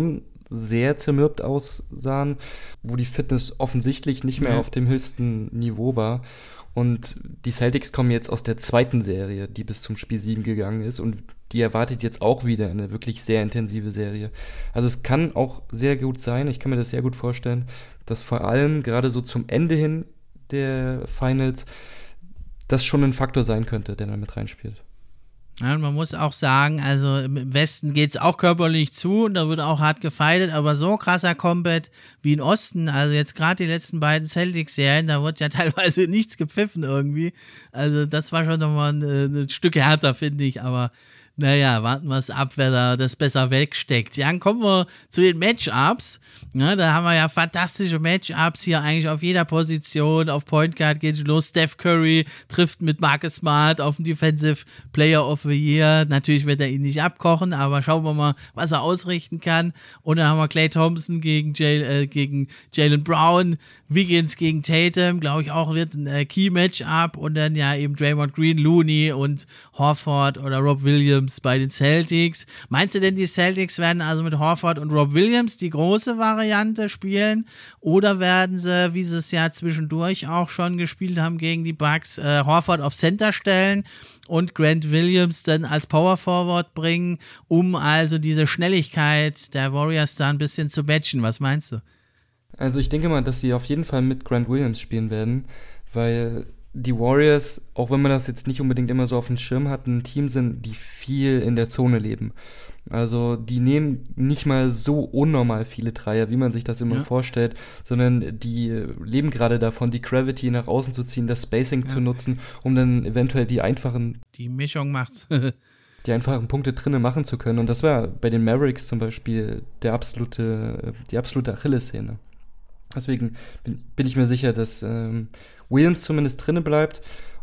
sehr zermürbt aussahen, wo die Fitness offensichtlich nicht mehr ja. auf dem höchsten Niveau war. Und die Celtics kommen jetzt aus der zweiten Serie, die bis zum Spiel sieben gegangen ist, und die erwartet jetzt auch wieder eine wirklich sehr intensive Serie. Also es kann auch sehr gut sein, ich kann mir das sehr gut vorstellen, dass vor allem gerade so zum Ende hin der Finals das schon ein Faktor sein könnte, der da mit reinspielt. Ja, und man muss auch sagen, also im Westen geht es auch körperlich zu und da wird auch hart gefeitet, aber so krasser Combat wie im Osten, also jetzt gerade die letzten beiden Celtics-Serien, da wird ja teilweise nichts gepfiffen irgendwie. Also das war schon nochmal ein, ein Stück härter, finde ich, aber naja, warten wir es ab, wer da das besser wegsteckt. Ja, dann kommen wir zu den Matchups. Ja, da haben wir ja fantastische Matchups hier eigentlich auf jeder Position. Auf Point Guard geht es los. Steph Curry trifft mit Marcus Smart auf den Defensive Player of the Year. Natürlich wird er ihn nicht abkochen, aber schauen wir mal, was er ausrichten kann. Und dann haben wir Klay Thompson gegen, Jay, äh, gegen Jaylen Brown. Wiggins gegen Tatum, glaube ich auch, wird ein äh, Key-Matchup. Und dann ja eben Draymond Green, Looney und Horford oder Rob Williams bei den Celtics. Meinst du denn, die Celtics werden also mit Horford und Rob Williams die große Variante spielen? Oder werden sie, wie sie es ja zwischendurch auch schon gespielt haben gegen die Bucks, äh, Horford auf Center stellen und Grant Williams dann als Power Forward bringen, um also diese Schnelligkeit der Warriors da ein bisschen zu matchen? Was meinst du? Also ich denke mal, dass sie auf jeden Fall mit Grant Williams spielen werden, weil die Warriors, auch wenn man das jetzt nicht unbedingt immer so auf dem Schirm hat, ein Team sind, die viel in der Zone leben. Also die nehmen nicht mal so unnormal viele Dreier, wie man sich das immer ja. vorstellt, sondern die leben gerade davon, die Gravity nach außen zu ziehen, das Spacing ja. zu nutzen, um dann eventuell die einfachen Die Mischung macht's. die einfachen Punkte drinnen machen zu können. Und das war bei den Mavericks zum Beispiel der absolute, die absolute Achillessehne. Deswegen bin, bin ich mir sicher, dass ähm, Williams zumindest drinnen bleibt.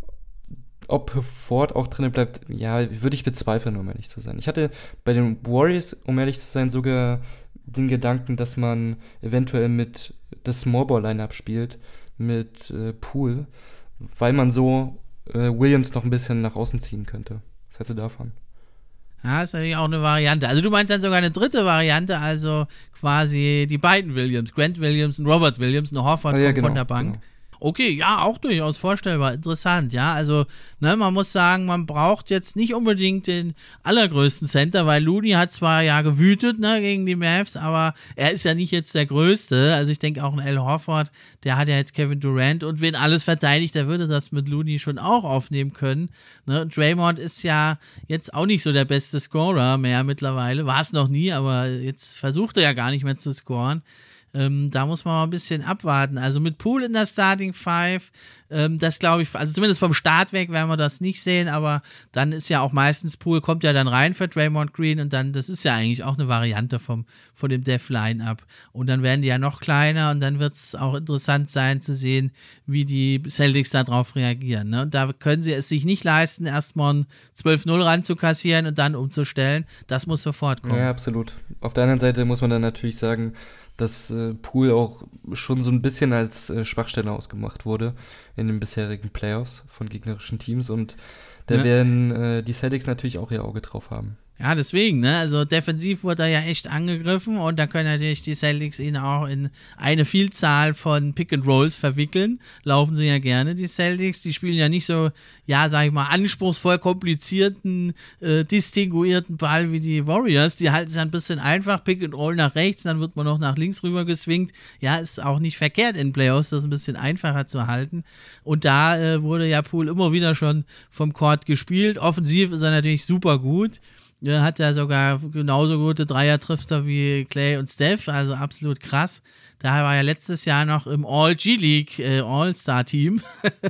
Ob Ford auch drinnen bleibt, ja, würde ich bezweifeln, um ehrlich zu sein. Ich hatte bei den Warriors, um ehrlich zu sein, sogar den Gedanken, dass man eventuell mit das Smallball-Line-Up spielt, mit äh, Poole, weil man so äh, Williams noch ein bisschen nach außen ziehen könnte. Was hältst du davon? Ja, ist natürlich auch eine Variante. Also du meinst dann sogar eine dritte Variante, also quasi die beiden Williams, Grant Williams und Robert Williams, eine Horford ah, ja, kommt genau, von der Bank. Genau. Okay, ja, auch durchaus vorstellbar, interessant, ja, also, ne, man muss sagen, man braucht jetzt nicht unbedingt den allergrößten Center, weil Looney hat zwar ja gewütet, ne, gegen die Mavs, aber er ist ja nicht jetzt der Größte, also ich denke auch ein Al Horford, der hat ja jetzt Kevin Durant und wenn alles verteidigt, der würde das mit Looney schon auch aufnehmen können, ne, und Draymond ist ja jetzt auch nicht so der beste Scorer mehr mittlerweile, war es noch nie, aber jetzt versucht er ja gar nicht mehr zu scoren. Ähm, da muss man mal ein bisschen abwarten. Also mit Poole in der Starting Five, ähm, das glaube ich, also zumindest vom Start weg werden wir das nicht sehen, aber dann ist ja auch meistens Poole, kommt ja dann rein für Draymond Green und dann, das ist ja eigentlich auch eine Variante vom, von dem Death Line-Up. Und dann werden die ja noch kleiner und dann wird es auch interessant sein zu sehen, wie die Celtics darauf reagieren. Ne? Und da können sie es sich nicht leisten, erstmal ein zwölf null ranzukassieren und dann umzustellen. Das muss sofort kommen. Ja, absolut. Auf der anderen Seite muss man dann natürlich sagen, dass äh, Poole auch schon so ein bisschen als äh, Schwachstelle ausgemacht wurde in den bisherigen Playoffs von gegnerischen Teams und da ja. werden äh, die Celtics natürlich auch ihr Auge drauf haben. Ja, deswegen, ne, also defensiv wurde er ja echt angegriffen und da können natürlich die Celtics ihn auch in eine Vielzahl von Pick-and-Rolls verwickeln, laufen sie ja gerne, die Celtics, die spielen ja nicht so, ja, sag ich mal, anspruchsvoll komplizierten, äh, distinguierten Ball wie die Warriors, die halten es ein bisschen einfach, Pick-and-Roll nach rechts, dann wird man noch nach links rüber geswingt, ja, ist auch nicht verkehrt in Playoffs, das ein bisschen einfacher zu halten und da äh, wurde ja Poole immer wieder schon vom Court gespielt, offensiv ist er natürlich super gut. Er hat ja sogar genauso gute Dreier-Triffer wie Klay und Steph, also absolut krass. Da war ja letztes Jahr noch im All-G-League äh, All-Star-Team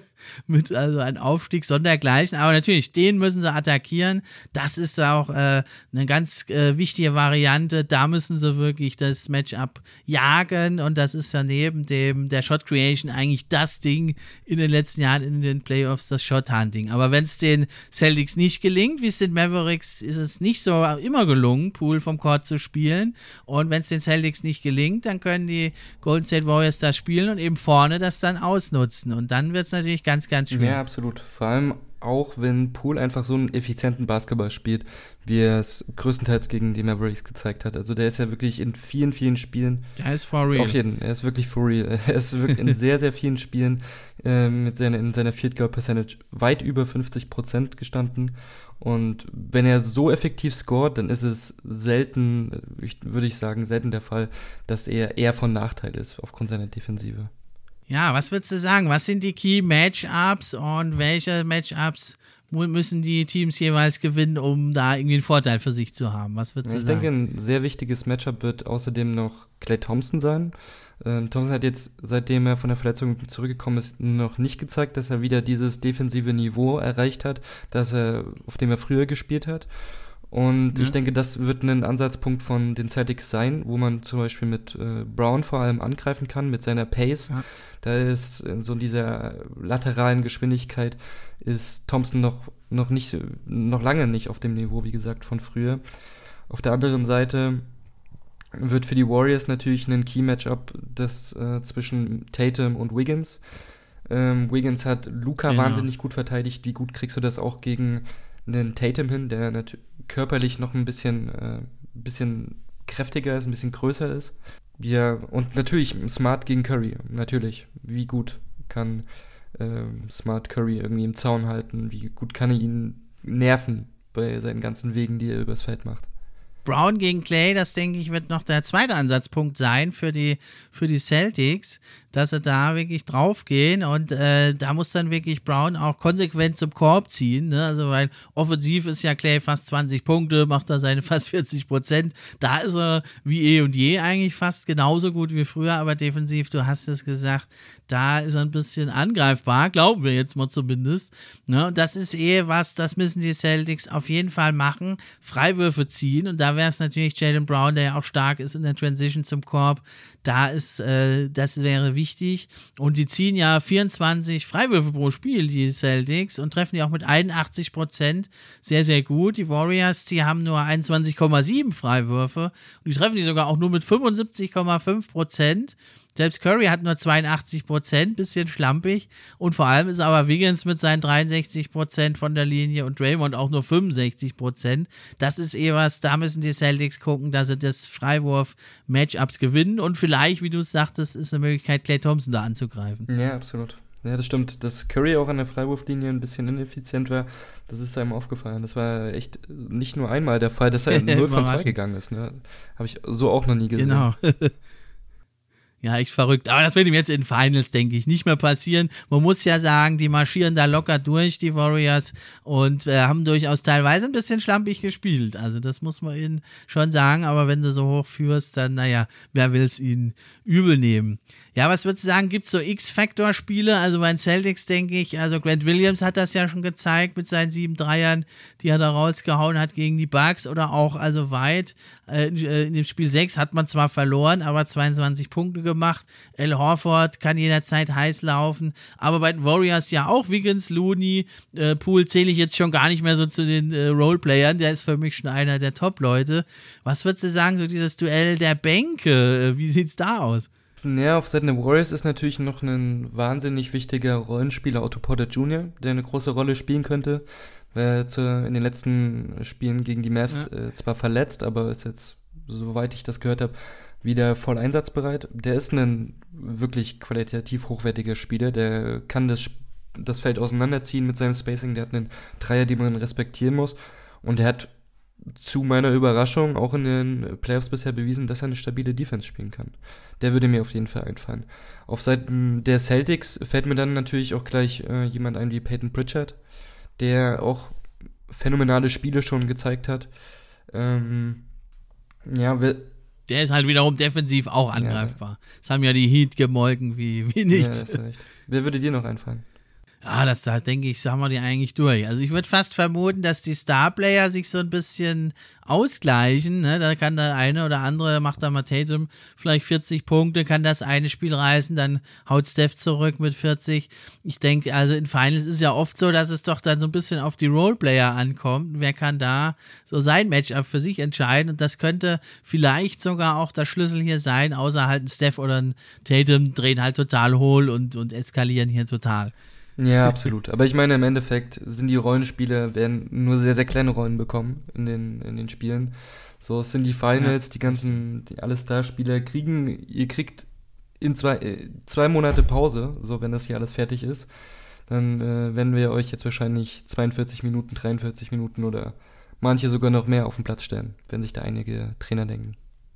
mit also einem Aufstieg sondergleichen. Aber natürlich, den müssen sie attackieren. Das ist auch äh, eine ganz äh, wichtige Variante. Da müssen sie wirklich das Matchup jagen. Und das ist ja neben dem der Shot Creation eigentlich das Ding in den letzten Jahren in den Playoffs, das Shot Hunting. Aber wenn es den Celtics nicht gelingt, wie es den Mavericks, ist es nicht so immer gelungen, Poole vom Court zu spielen. Und wenn es den Celtics nicht gelingt, dann können die Golden State Warriors da spielen und eben vorne das dann ausnutzen. Und dann wird es natürlich ganz, ganz schwer. Ja, absolut. Vor allem auch wenn Poole einfach so einen effizienten Basketball spielt, wie er es größtenteils gegen die Mavericks gezeigt hat. Also der ist ja wirklich in vielen, vielen Spielen. Der ist for real. Auf jeden Fall, er ist wirklich for real. Er ist wirklich in sehr, sehr vielen Spielen äh, mit seiner, in seiner Field Goal Percentage weit über fünfzig Prozent gestanden. Und wenn er so effektiv scoret, dann ist es selten, ich, würde ich sagen, selten der Fall, dass er eher von Nachteil ist aufgrund seiner Defensive. Ja, was würdest du sagen? Was sind die Key Matchups und welche Matchups müssen die Teams jeweils gewinnen, um da irgendwie einen Vorteil für sich zu haben? Was würdest du ich sagen? Ich denke, ein sehr wichtiges Matchup wird außerdem noch Klay Thompson sein. Ähm, Thompson hat jetzt, seitdem er von der Verletzung zurückgekommen ist, noch nicht gezeigt, dass er wieder dieses defensive Niveau erreicht hat, das er, auf dem er früher gespielt hat. Und ja. ich denke, das wird ein Ansatzpunkt von den Celtics sein, wo man zum Beispiel mit äh, Brown vor allem angreifen kann, mit seiner Pace. Ja. Da ist äh, so in dieser lateralen Geschwindigkeit ist Thompson noch, noch nicht, noch lange nicht auf dem Niveau, wie gesagt, von früher. Auf der anderen Seite wird für die Warriors natürlich ein Key-Matchup das äh, zwischen Tatum und Wiggins. Ähm, Wiggins hat Luka genau. wahnsinnig gut verteidigt. Wie gut kriegst du das auch gegen einen Tatum hin, der nat- körperlich noch ein bisschen, äh, bisschen kräftiger ist, ein bisschen größer ist. Ja, und natürlich Smart gegen Curry, natürlich. Wie gut kann äh, Smart Curry irgendwie im Zaun halten? Wie gut kann er ihn nerven bei seinen ganzen Wegen, die er übers Feld macht? Brown gegen Klay, das denke ich, wird noch der zweite Ansatzpunkt sein für die, für die Celtics, dass sie da wirklich draufgehen und äh, da muss dann wirklich Brown auch konsequent zum Korb ziehen, ne? Also weil offensiv ist ja Klay fast zwanzig Punkte, macht er seine fast vierzig Prozent, da ist er wie eh und je eigentlich fast genauso gut wie früher, aber defensiv, du hast es gesagt, da ist er ein bisschen angreifbar, glauben wir jetzt mal zumindest, ne? Und das ist eh was, das müssen die Celtics auf jeden Fall machen, Freiwürfe ziehen und da wäre es natürlich Jaylen Brown, der ja auch stark ist in der Transition zum Korb, da ist, äh, das wäre wichtig. Und die ziehen ja vierundzwanzig Freiwürfe pro Spiel, die Celtics, und treffen die auch mit einundachtzig Prozent sehr, sehr gut. Die Warriors, die haben nur einundzwanzig Komma sieben Freiwürfe und die treffen die sogar auch nur mit fünfundsiebzig Komma fünf Prozent. Selbst Curry hat nur zweiundachtzig Prozent, bisschen schlampig. Und vor allem ist aber Wiggins mit seinen dreiundsechzig Prozent von der Linie und Draymond auch nur fünfundsechzig Prozent. Das ist eh was, da müssen die Celtics gucken, dass sie das Freiwurf-Matchups gewinnen. Und vielleicht, wie du es sagtest, ist eine Möglichkeit, Klay Thompson da anzugreifen. Ja, absolut. Ja, das stimmt. Dass Curry auch an der Freiwurflinie ein bisschen ineffizient war, das ist einem aufgefallen. Das war echt nicht nur einmal der Fall, dass er null von zwei gegangen ist. Ne? Habe ich so auch noch nie gesehen. Genau. Ja, echt verrückt. Aber das wird ihm jetzt in den Finals, denke ich, nicht mehr passieren. Man muss ja sagen, die marschieren da locker durch, die Warriors, und äh, haben durchaus teilweise ein bisschen schlampig gespielt. Also das muss man ihnen schon sagen. Aber wenn du so hoch führst, dann, naja, wer will es ihnen übel nehmen? Ja, was würdest du sagen, gibt es so X-Factor-Spiele? Also bei den Celtics denke ich, also Grant Williams hat das ja schon gezeigt mit seinen sieben Dreiern, die er da rausgehauen hat gegen die Bucks, oder auch also weit. Äh, in dem Spiel sechs hat man zwar verloren, aber zweiundzwanzig Punkte gemacht. Al Horford kann jederzeit heiß laufen, aber bei den Warriors ja auch Wiggins, Looney, äh, Poole zähle ich jetzt schon gar nicht mehr so zu den äh, Roleplayern, der ist für mich schon einer der Top-Leute. Was würdest du sagen, so dieses Duell der Bänke, äh, wie sieht's da aus? Ja, auf Seiten der Warriors ist natürlich noch ein wahnsinnig wichtiger Rollenspieler, Otto Porter Junior, der eine große Rolle spielen könnte. War in den letzten Spielen gegen die Mavs ja. äh, zwar verletzt, aber ist jetzt, soweit ich das gehört habe, wieder voll einsatzbereit. Der ist ein wirklich qualitativ hochwertiger Spieler, der kann das, das Feld auseinanderziehen mit seinem Spacing, der hat einen Dreier, den man respektieren muss, und der hat zu meiner Überraschung auch in den Playoffs bisher bewiesen, dass er eine stabile Defense spielen kann. Der würde mir auf jeden Fall einfallen. Auf Seiten der Celtics fällt mir dann natürlich auch gleich äh, jemand ein wie Peyton Pritchard, der auch phänomenale Spiele schon gezeigt hat. Ähm, ja, wir, der ist halt wiederum defensiv auch angreifbar. Ja. Das haben ja die Heat gemolken wie, wie nichts. Ja, das ist recht. Wer würde dir noch einfallen? Ja, das da denke ich, sagen wir die eigentlich durch. Also ich würde fast vermuten, dass die Starplayer sich so ein bisschen ausgleichen. Ne? Da kann der eine oder andere, macht da mal Tatum vielleicht vierzig Punkte, kann das eine Spiel reißen, dann haut Steph zurück mit vierzig. Ich denke, also in Finals ist es ja oft so, dass es doch dann so ein bisschen auf die Roleplayer ankommt. Wer kann da so sein Matchup für sich entscheiden? Und das könnte vielleicht sogar auch der Schlüssel hier sein, außer halt ein Steph oder ein Tatum drehen halt total hohl und, und eskalieren hier total. Ja, absolut. Aber ich meine, im Endeffekt sind die Rollenspiele, werden nur sehr, sehr kleine Rollen bekommen in den, in den Spielen. So, es sind die Finals, ja, die ganzen, die alle Starspieler kriegen, ihr kriegt in zwei, äh, zwei Monate Pause, so wenn das hier alles fertig ist. Dann äh, werden wir euch jetzt wahrscheinlich zweiundvierzig Minuten, dreiundvierzig Minuten oder manche sogar noch mehr auf den Platz stellen, wenn sich da einige Trainer denken.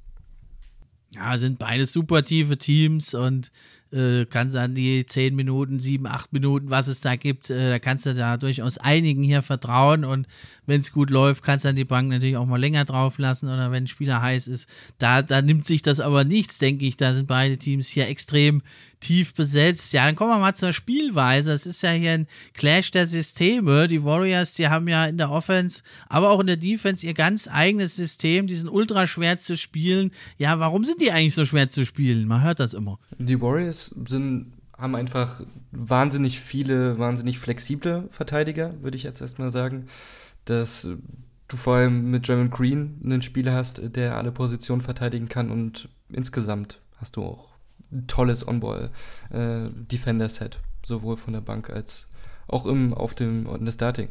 Ja, sind beides super tiefe Teams und äh, kannst an die zehn Minuten, sieben, acht Minuten, was es da gibt, äh, da kannst du da durchaus einigen hier vertrauen und wenn es gut läuft, kannst du dann die Bank natürlich auch mal länger drauf lassen oder wenn ein Spieler heiß ist, da, da nimmt sich das aber nichts, denke ich, da sind beide Teams hier extrem tief besetzt. Ja, dann kommen wir mal zur Spielweise. Das ist ja hier ein Clash der Systeme. Die Warriors, die haben ja in der Offense, aber auch in der Defense ihr ganz eigenes System. Die sind ultra schwer zu spielen. Ja, warum sind die eigentlich so schwer zu spielen? Man hört das immer. Die Warriors sind, haben einfach wahnsinnig viele, wahnsinnig flexible Verteidiger, würde ich jetzt erstmal sagen. Dass du vor allem mit Draymond Green einen Spieler hast, der alle Positionen verteidigen kann und insgesamt hast du auch ein tolles On-Ball-Defender-Set, äh, sowohl von der Bank als auch im, auf dem in der Starting.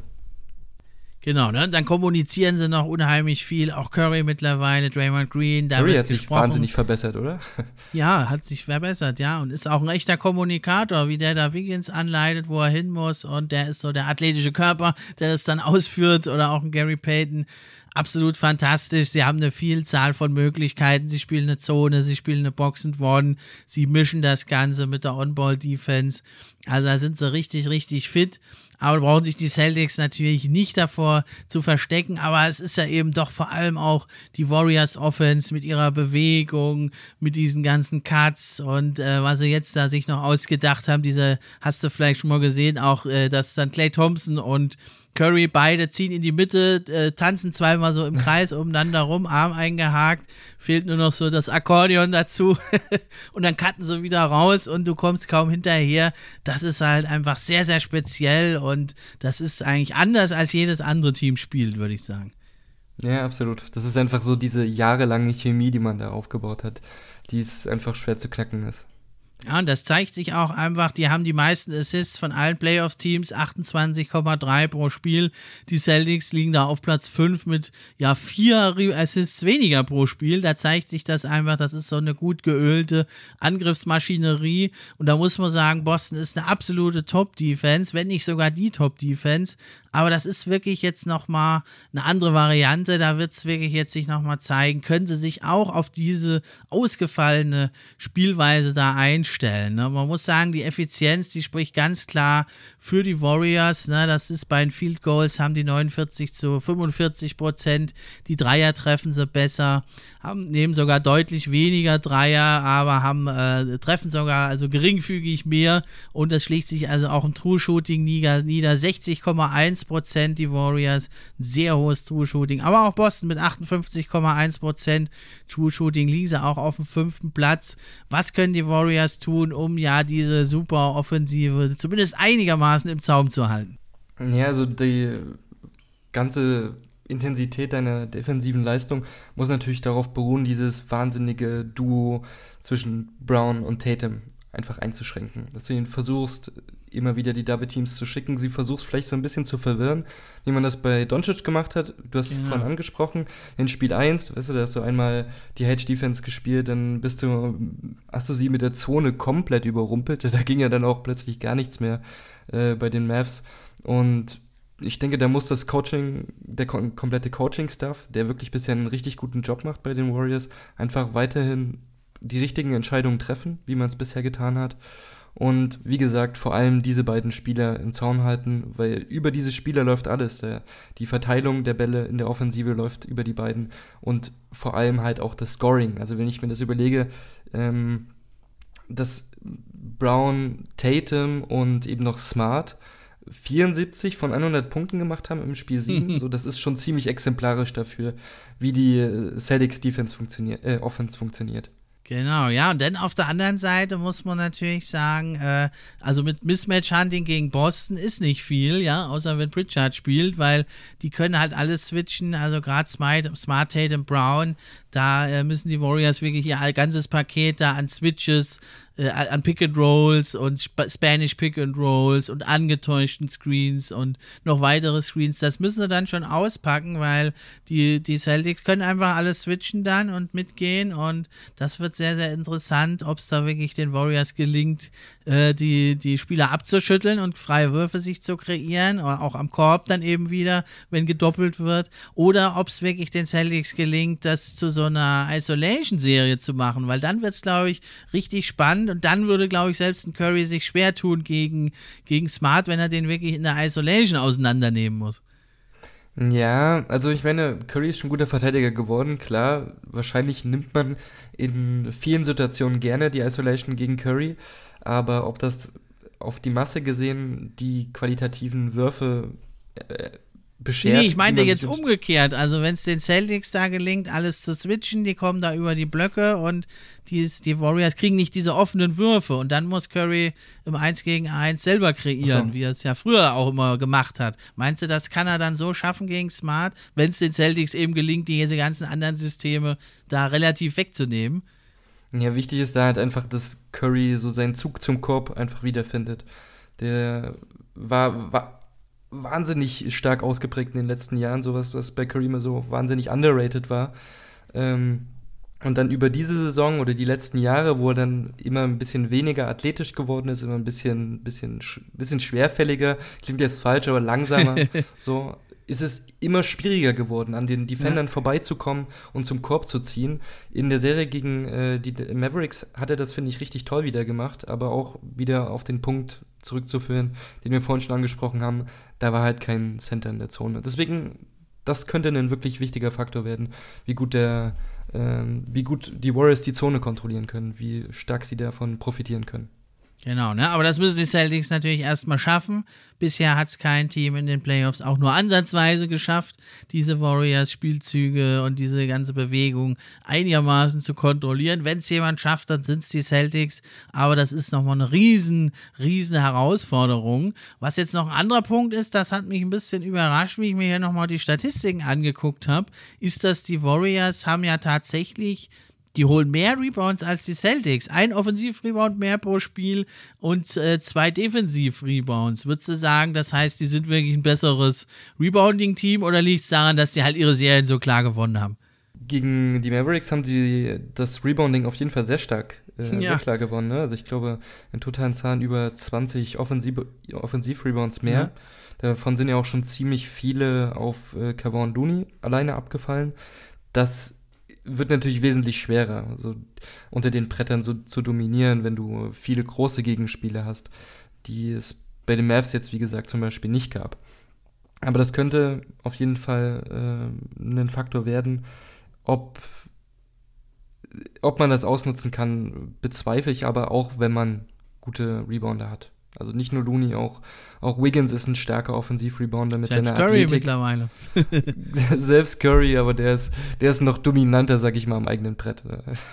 Genau, ne? Dann kommunizieren sie noch unheimlich viel, auch Curry mittlerweile, Draymond Green, da Curry wird hat sich gesprochen. wahnsinnig verbessert, oder? Ja, hat sich verbessert, ja, und ist auch ein echter Kommunikator, wie der da Wiggins anleitet, wo er hin muss und der ist so der athletische Körper, der das dann ausführt oder auch ein Gary Payton. Absolut fantastisch. Sie haben eine Vielzahl von Möglichkeiten. Sie spielen eine Zone, sie spielen eine Box and One. Sie mischen das Ganze mit der On-Ball-Defense. Also da sind sie richtig, richtig fit. Aber brauchen sich die Celtics natürlich nicht davor zu verstecken. Aber es ist ja eben doch vor allem auch die Warriors Offense mit ihrer Bewegung, mit diesen ganzen Cuts und äh, was sie jetzt da sich noch ausgedacht haben. Diese, hast du vielleicht schon mal gesehen, auch, äh, dass dann Klay Thompson und Curry beide ziehen in die Mitte, äh, tanzen zweimal so im Kreis umeinander rum, Arm eingehakt, fehlt nur noch so das Akkordeon dazu und dann cutten sie wieder raus und du kommst kaum hinterher. Das ist halt einfach sehr, sehr speziell und das ist eigentlich anders als jedes andere Team spielt, würde ich sagen. Ja, absolut. Das ist einfach so diese jahrelange Chemie, die man da aufgebaut hat, die es einfach schwer zu knacken ist. Ja, und das zeigt sich auch einfach, die haben die meisten Assists von allen Playoff-Teams, achtundzwanzig Komma drei pro Spiel. Die Celtics liegen da auf Platz fünf mit ja vier Assists weniger pro Spiel. Da zeigt sich das einfach, das ist so eine gut geölte Angriffsmaschinerie. Und da muss man sagen, Boston ist eine absolute Top-Defense, wenn nicht sogar die Top-Defense. Aber das ist wirklich jetzt nochmal eine andere Variante. Da wird es wirklich jetzt sich nochmal zeigen. Können sie sich auch auf diese ausgefallene Spielweise da einstellen. Ne? Man muss sagen, die Effizienz, die spricht ganz klar für die Warriors. Ne? Das ist bei den Field Goals, haben die neunundvierzig zu fünfundvierzig Prozent. Die Dreier treffen sie besser, haben, nehmen sogar deutlich weniger Dreier, aber haben äh, treffen sogar also geringfügig mehr. Und das schlägt sich also auch im True-Shooting nieder. nieder sechzig Komma eins Prozent die Warriors, sehr hohes True-Shooting, aber auch Boston mit achtundfünfzig Komma eins Prozent True-Shooting liegen sie auch auf dem fünften Platz. Was können die Warriors tun, um ja diese super Offensive zumindest einigermaßen im Zaum zu halten? Ja, also die ganze Intensität deiner defensiven Leistung muss natürlich darauf beruhen, dieses wahnsinnige Duo zwischen Brown und Tatum einfach einzuschränken. Dass du ihn versuchst, immer wieder die Double Teams zu schicken, sie versuchst vielleicht so ein bisschen zu verwirren, wie man das bei Doncic gemacht hat. Du hast es ja. vorhin angesprochen, in Spiel eins, weißt du, da hast du einmal die Hedge-Defense gespielt, dann bist du, hast du sie mit der Zone komplett überrumpelt, da ging ja dann auch plötzlich gar nichts mehr äh, bei den Mavs und ich denke, da muss das Coaching, der kom- komplette Coaching-Staff, der wirklich bisher einen richtig guten Job macht bei den Warriors, einfach weiterhin die richtigen Entscheidungen treffen, wie man es bisher getan hat. Und wie gesagt, vor allem diese beiden Spieler im Zaun halten, weil über diese Spieler läuft alles. Der, die Verteilung der Bälle in der Offensive läuft über die beiden und vor allem halt auch das Scoring. Also wenn ich mir das überlege, ähm, dass Brown, Tatum und eben noch Smart vierundsiebzig von hundert Punkten gemacht haben im Spiel sieben. So, das ist schon ziemlich exemplarisch dafür, wie die Celtics Defense funktioniert, äh, Offense funktioniert. Genau, ja, und dann auf der anderen Seite muss man natürlich sagen, äh, also mit Mismatch-Hunting gegen Boston ist nicht viel, ja, außer wenn Pritchard spielt, weil die können halt alles switchen, also gerade Smart, Smart, Tatum, Brown, da äh, müssen die Warriors wirklich ihr ganzes Paket da an Switches, äh, an Pick-and-Rolls und Sp- Spanish Pick-and-Rolls und angetäuschten Screens und noch weitere Screens, das müssen sie dann schon auspacken, weil die, die Celtics können einfach alles switchen dann und mitgehen und das wird sehr, sehr interessant, ob es da wirklich den Warriors gelingt, äh, die, die Spieler abzuschütteln und freie Würfe sich zu kreieren, oder auch am Korb dann eben wieder, wenn gedoppelt wird, oder ob es wirklich den Celtics gelingt, das zu so einer Isolation-Serie zu machen, weil dann wird es, glaube ich, richtig spannend und dann würde, glaube ich, selbst ein Curry sich schwer tun gegen, gegen Smart, wenn er den wirklich in der Isolation auseinandernehmen muss. Ja, also ich meine, Curry ist schon ein guter Verteidiger geworden, klar. Wahrscheinlich nimmt man in vielen Situationen gerne die Isolation gegen Curry, aber ob das auf die Masse gesehen die qualitativen Würfe äh, beschert. Nee, ich meinte die man jetzt sich wünscht. umgekehrt. Also wenn es den Celtics da gelingt, alles zu switchen, die kommen da über die Blöcke und die, die Warriors kriegen nicht diese offenen Würfe und dann muss Curry im eins gegen eins selber kreieren, Ach so. wie er es ja früher auch immer gemacht hat. Meinst du, das kann er dann so schaffen gegen Smart, wenn es den Celtics eben gelingt, diese ganzen anderen Systeme da relativ wegzunehmen? Ja, wichtig ist da halt einfach, dass Curry so seinen Zug zum Korb einfach wiederfindet. Der war, war wahnsinnig stark ausgeprägt in den letzten Jahren, sowas, was bei Curry immer so wahnsinnig underrated war. Ähm, und dann über diese Saison oder die letzten Jahre, wo er dann immer ein bisschen weniger athletisch geworden ist, immer ein bisschen, bisschen, bisschen schwerfälliger, klingt jetzt falsch, aber langsamer, so ist es immer schwieriger geworden, an den Defendern ja. vorbeizukommen und zum Korb zu ziehen. In der Serie gegen äh, die Mavericks hat er das, finde ich, richtig toll wieder gemacht, aber auch wieder auf den Punkt zurückzuführen, den wir vorhin schon angesprochen haben, da war halt kein Center in der Zone. Deswegen, das könnte ein wirklich wichtiger Faktor werden, wie gut der, ähm, wie gut die Warriors die Zone kontrollieren können, wie stark sie davon profitieren können. Genau, ne? Aber das müssen die Celtics natürlich erstmal schaffen. Bisher hat es kein Team in den Playoffs auch nur ansatzweise geschafft, diese Warriors-Spielzüge und diese ganze Bewegung einigermaßen zu kontrollieren. Wenn es jemand schafft, dann sind es die Celtics. Aber das ist nochmal eine riesen, riesen Herausforderung. Was jetzt noch ein anderer Punkt ist, das hat mich ein bisschen überrascht, wie ich mir hier nochmal die Statistiken angeguckt habe, ist, dass die Warriors haben ja tatsächlich die holen mehr Rebounds als die Celtics. Ein Offensiv-Rebound mehr pro Spiel und äh, zwei Defensiv-Rebounds. Würdest du sagen, das heißt, die sind wirklich ein besseres Rebounding-Team oder liegt es daran, dass die halt ihre Serien so klar gewonnen haben? Gegen die Mavericks haben sie das Rebounding auf jeden Fall sehr stark, äh, ja. sehr klar gewonnen. Ne? Also ich glaube, in totalen Zahlen über zwanzig Offensiv- Offensiv-Rebounds mehr. Ja. Davon sind ja auch schon ziemlich viele auf äh, Kevon Looney alleine abgefallen. Das wird natürlich wesentlich schwerer, also unter den Brettern so zu dominieren, wenn du viele große Gegenspieler hast, die es bei den Mavs jetzt, wie gesagt, zum Beispiel nicht gab. Aber das könnte auf jeden Fall äh, ein Faktor werden. Ob, ob man das ausnutzen kann, bezweifle ich aber auch, wenn man gute Rebounder hat. Also nicht nur Looney, auch, auch Wiggins ist ein starker Offensiv-Rebounder mit Selbst seiner Curry Athletik. mittlerweile. Selbst Curry, aber der ist, der ist noch dominanter, sag ich mal, am eigenen Brett.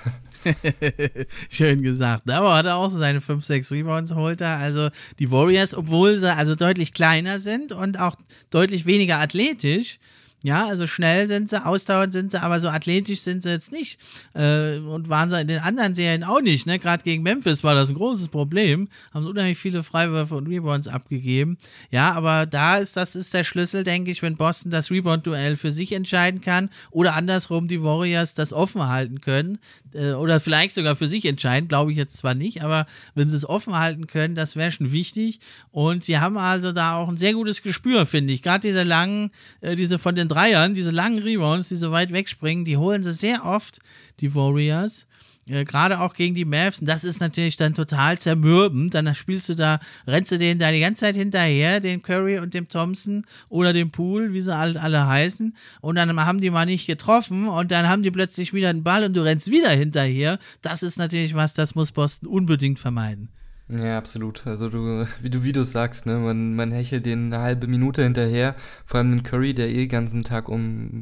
Schön gesagt. Aber hat er auch so seine fünf, sechs Rebounds holt er. Also die Warriors, obwohl sie also deutlich kleiner sind und auch deutlich weniger athletisch, ja, also schnell sind sie, ausdauernd sind sie, aber so athletisch sind sie jetzt nicht. Äh, und waren sie in den anderen Serien auch nicht, ne? Gerade gegen Memphis war das ein großes Problem. Haben unheimlich viele Freiwürfe und Rebounds abgegeben. Ja, aber da ist, das ist der Schlüssel, denke ich, wenn Boston das Rebound-Duell für sich entscheiden kann oder andersrum die Warriors das offen halten können. Äh, oder vielleicht sogar für sich entscheiden, glaube ich jetzt zwar nicht, aber wenn sie es offen halten können, das wäre schon wichtig. Und sie haben also da auch ein sehr gutes Gespür, finde ich. Gerade diese langen, äh, diese von den Dreiern, diese langen Rebounds, die so weit wegspringen, die holen sie sehr oft, die Warriors. Äh, gerade auch gegen die Mavs. Und das ist natürlich dann total zermürbend. Dann spielst du da, rennst du denen da die ganze Zeit hinterher, den Curry und dem Thompson oder dem Poole, wie sie alle, alle heißen. Und dann haben die mal nicht getroffen und dann haben die plötzlich wieder einen Ball und du rennst wieder hinterher. Das ist natürlich was, das muss Boston unbedingt vermeiden. Ja, absolut. Also du, wie du wie du sagst, ne, man, man hechelt den eine halbe Minute hinterher. Vor allem den Curry, der eh den ganzen Tag um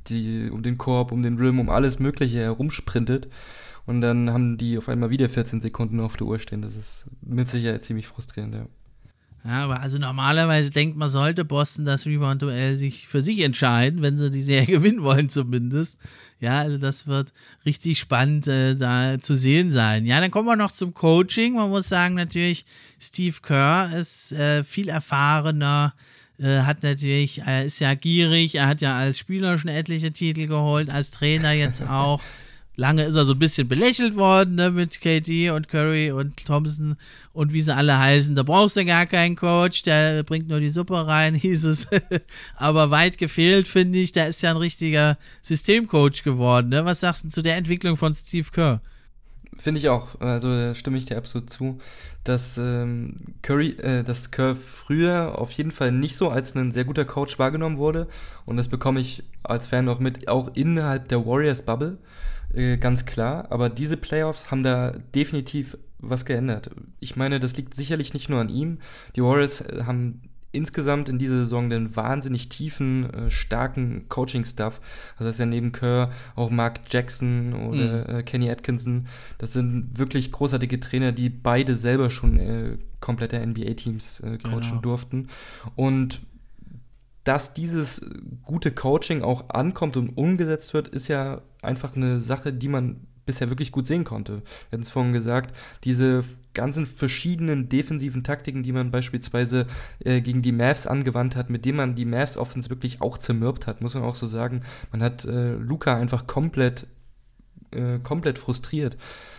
die, um den Korb, um den Rim, um alles Mögliche herumsprintet. Und dann haben die auf einmal wieder vierzehn Sekunden auf der Uhr stehen. Das ist mit Sicherheit ziemlich frustrierend, ja. Ja, aber also normalerweise denkt man, sollte Boston das Rebound-Duell sich für sich entscheiden, wenn sie die Serie gewinnen wollen zumindest. Ja, also das wird richtig spannend äh, da zu sehen sein. Ja, dann kommen wir noch zum Coaching. Man muss sagen natürlich, Steve Kerr ist äh, viel erfahrener, äh, hat natürlich, er ist ja gierig, er hat ja als Spieler schon etliche Titel geholt, als Trainer jetzt auch. Lange ist er so ein bisschen belächelt worden, ne, mit K D und Curry und Thompson und wie sie alle heißen. Da brauchst du gar keinen Coach, der bringt nur die Suppe rein, hieß es. Aber weit gefehlt, finde ich. Der ist ja ein richtiger Systemcoach geworden. Ne? Was sagst du zu der Entwicklung von Steve Kerr? Finde ich auch, also da stimme ich dir absolut zu, dass ähm, Curry, äh, dass Kerr früher auf jeden Fall nicht so als ein sehr guter Coach wahrgenommen wurde. Und das bekomme ich als Fan auch mit, auch innerhalb der Warriors-Bubble. Ganz klar, aber diese Playoffs haben da definitiv was geändert. Ich meine, das liegt sicherlich nicht nur an ihm. Die Warriors haben insgesamt in dieser Saison den wahnsinnig tiefen, äh, starken Coaching-Staff. Also das ist ja neben Kerr auch Mark Jackson oder mhm. äh, Kenny Atkinson. Das sind wirklich großartige Trainer, die beide selber schon äh, komplette N B A-Teams äh, coachen genau. durften. Und dass dieses gute Coaching auch ankommt und umgesetzt wird, ist ja einfach eine Sache, die man bisher wirklich gut sehen konnte. Wir hatten es vorhin gesagt, diese ganzen verschiedenen defensiven Taktiken, die man beispielsweise äh, gegen die Mavs angewandt hat, mit denen man die Mavs-Offense wirklich auch zermürbt hat, muss man auch so sagen. Man hat äh, Luka einfach komplett, äh, komplett frustriert.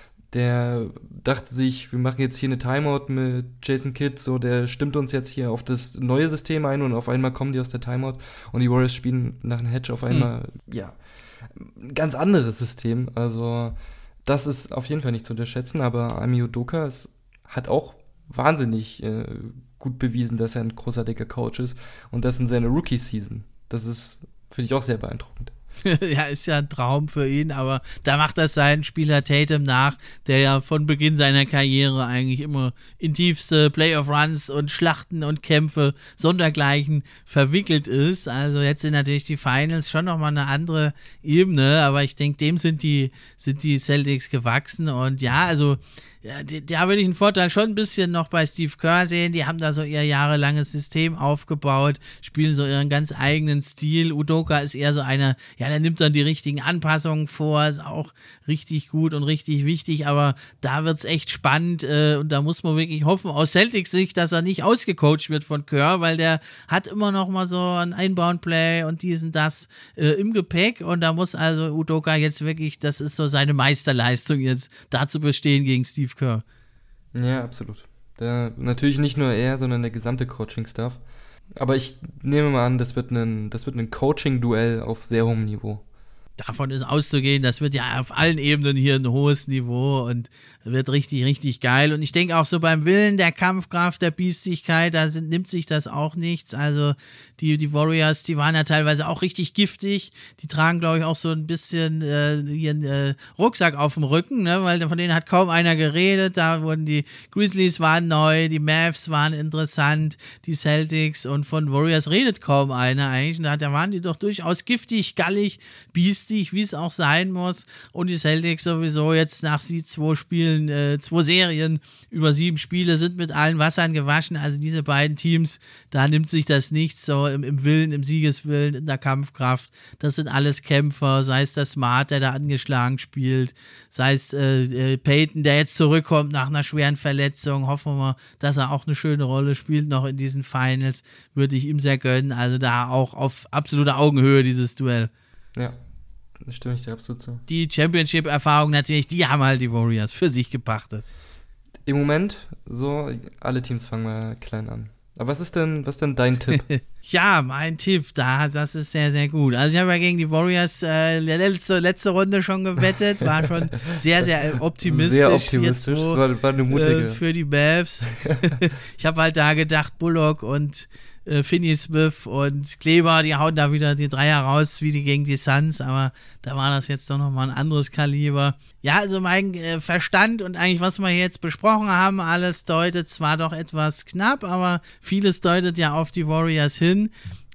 Der dachte sich, wir machen jetzt hier eine Timeout mit Jason Kidd, so der stimmt uns jetzt hier auf das neue System ein und auf einmal kommen die aus der Timeout und die Warriors spielen nach einem Hedge auf einmal, mhm. ja, ein ganz anderes System. Also das ist auf jeden Fall nicht zu unterschätzen, aber Ime Udoka ist, hat auch wahnsinnig äh, gut bewiesen, dass er ein großartiger Coach ist und das in seiner Rookie-Season. Das ist, finde ich, auch sehr beeindruckend. Ja, ist ja ein Traum für ihn, aber da macht das seinen Spieler Tatum nach, der ja von Beginn seiner Karriere eigentlich immer in tiefste Playoff-Runs und Schlachten und Kämpfe sondergleichen verwickelt ist. Also jetzt sind natürlich die Finals schon nochmal eine andere Ebene, aber ich denke, dem sind die, sind die Celtics gewachsen und ja, also ja, da würde ich einen Vorteil schon ein bisschen noch bei Steve Kerr sehen. Die haben da so ihr jahrelanges System aufgebaut, spielen so ihren ganz eigenen Stil. Udoka ist eher so einer, ja, der nimmt dann die richtigen Anpassungen vor, ist auch richtig gut und richtig wichtig, aber da wird es echt spannend äh, und da muss man wirklich hoffen, aus Celtics Sicht, dass er nicht ausgecoacht wird von Kerr, weil der hat immer noch mal so ein Inbound-Play und dies und das äh, im Gepäck und da muss also Udoka jetzt wirklich, das ist so seine Meisterleistung jetzt, da zu bestehen gegen Steve Kerr. Ja, absolut. Der, natürlich nicht nur er, sondern der gesamte Coaching-Staff. Aber ich nehme mal an, das wird ein, das wird ein Coaching-Duell auf sehr hohem Niveau. Davon ist auszugehen, das wird ja auf allen Ebenen hier ein hohes Niveau und wird richtig, richtig geil. Und ich denke auch so beim Willen der Kampfkraft, der Biestigkeit, da sind, nimmt sich das auch nichts. Also die, die Warriors, die waren ja teilweise auch richtig giftig. Die tragen, glaube ich, auch so ein bisschen äh, ihren äh, Rucksack auf dem Rücken, ne? Weil von denen hat kaum einer geredet. Da wurden die Grizzlies waren neu, die Mavs waren interessant, die Celtics und von Warriors redet kaum einer eigentlich. Und da, da waren die doch durchaus giftig, gallig, biestig, wie es auch sein muss. Und die Celtics sowieso jetzt nach sie zwei Spielen, äh, zwei Serien über sieben Spiele sind mit allen Wassern gewaschen. Also diese beiden Teams, da nimmt sich das nichts so im, im Willen, im Siegeswillen, in der Kampfkraft. Das sind alles Kämpfer, sei es der Smart, der da angeschlagen spielt, sei es äh, äh, Peyton, der jetzt zurückkommt nach einer schweren Verletzung. Hoffen wir, dass er auch eine schöne Rolle spielt noch in diesen Finals. Würde ich ihm sehr gönnen. Also da auch auf absoluter Augenhöhe dieses Duell. Ja. Da stimme ich dir absolut zu. Die Championship-Erfahrung natürlich, die haben halt die Warriors für sich gepachtet. Im Moment, so, alle Teams fangen mal klein an. Aber was ist denn, was ist denn dein Tipp? Ja, mein Tipp, da, das ist sehr, sehr gut. Also ich habe ja gegen die Warriors äh, letzte, letzte Runde schon gewettet, war schon sehr, sehr optimistisch. Sehr optimistisch, jetzt, wo, war, war eine mutige. Äh, für die Mavs. Ich habe halt da gedacht, Bullock und äh, Finney Smith und Kleber, die hauen da wieder die Dreier raus, wie die gegen die Suns, aber da war das jetzt doch nochmal ein anderes Kaliber. Ja, also mein äh, Verstand und eigentlich, was wir jetzt besprochen haben, alles deutet zwar doch etwas knapp, aber vieles deutet ja auf die Warriors hin.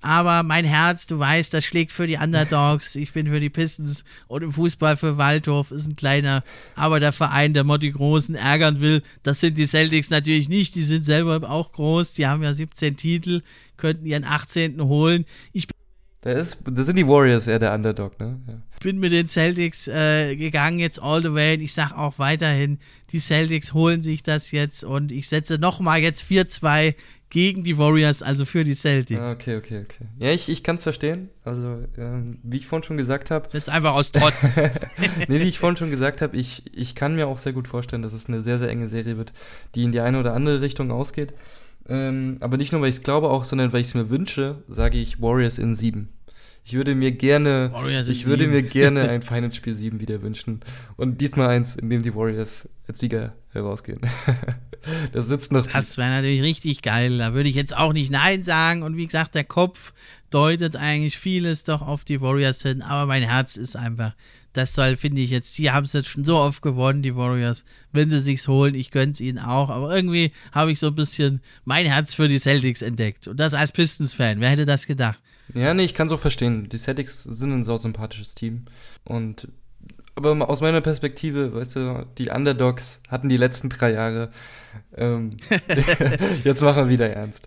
aber mein Herz, du weißt, das schlägt für die Underdogs. Ich bin für die Pistons und im Fußball für Waldhof. Ist ein kleiner, aber der Verein, der mal die Großen ärgern will. Das sind die Celtics natürlich nicht. Die sind selber auch groß. Die haben ja siebzehn Titel, könnten ihren achtzehnten holen. Ich bin Da ist, das sind die Warriors eher der Underdog, ne? Ja. bin mit den Celtics äh, gegangen jetzt all the way. Und ich sage auch weiterhin, die Celtics holen sich das jetzt. Und ich setze nochmal jetzt vier zwei gegen die Warriors, also für die Celtics. Ah, okay, okay, okay. Ja, ich, ich kann es verstehen. Also, ähm, wie ich vorhin schon gesagt habe. Jetzt einfach aus Trotz. Nee, wie ich vorhin schon gesagt habe, ich, ich kann mir auch sehr gut vorstellen, dass es eine sehr, sehr enge Serie wird, die in die eine oder andere Richtung ausgeht. Ähm, aber nicht nur, weil ich es glaube auch, sondern weil ich es mir wünsche, sage ich Warriors in sieben. Ich würde mir gerne, Warriors in ich würde sieben. mir gerne ein Finals-Spiel sieben wieder wünschen. Und diesmal eins, in dem die Warriors als Sieger herausgehen. Das sitzt noch tief. Das wäre natürlich richtig geil. Da würde ich jetzt auch nicht Nein sagen. Und wie gesagt, der Kopf deutet eigentlich vieles doch auf die Warriors hin. Aber mein Herz ist einfach, das soll, finde ich jetzt, die haben es jetzt schon so oft gewonnen, die Warriors. Wenn sie sich's holen, ich gönn's ihnen auch. Aber irgendwie habe ich so ein bisschen mein Herz für die Celtics entdeckt. Und das als Pistons-Fan. Wer hätte das gedacht? Ja, nee, ich kann es auch verstehen. Die Celtics sind ein sausympathisches Team. Und aber aus meiner Perspektive, weißt du, die Underdogs hatten die letzten drei Jahre. Ähm, jetzt machen wir wieder ernst.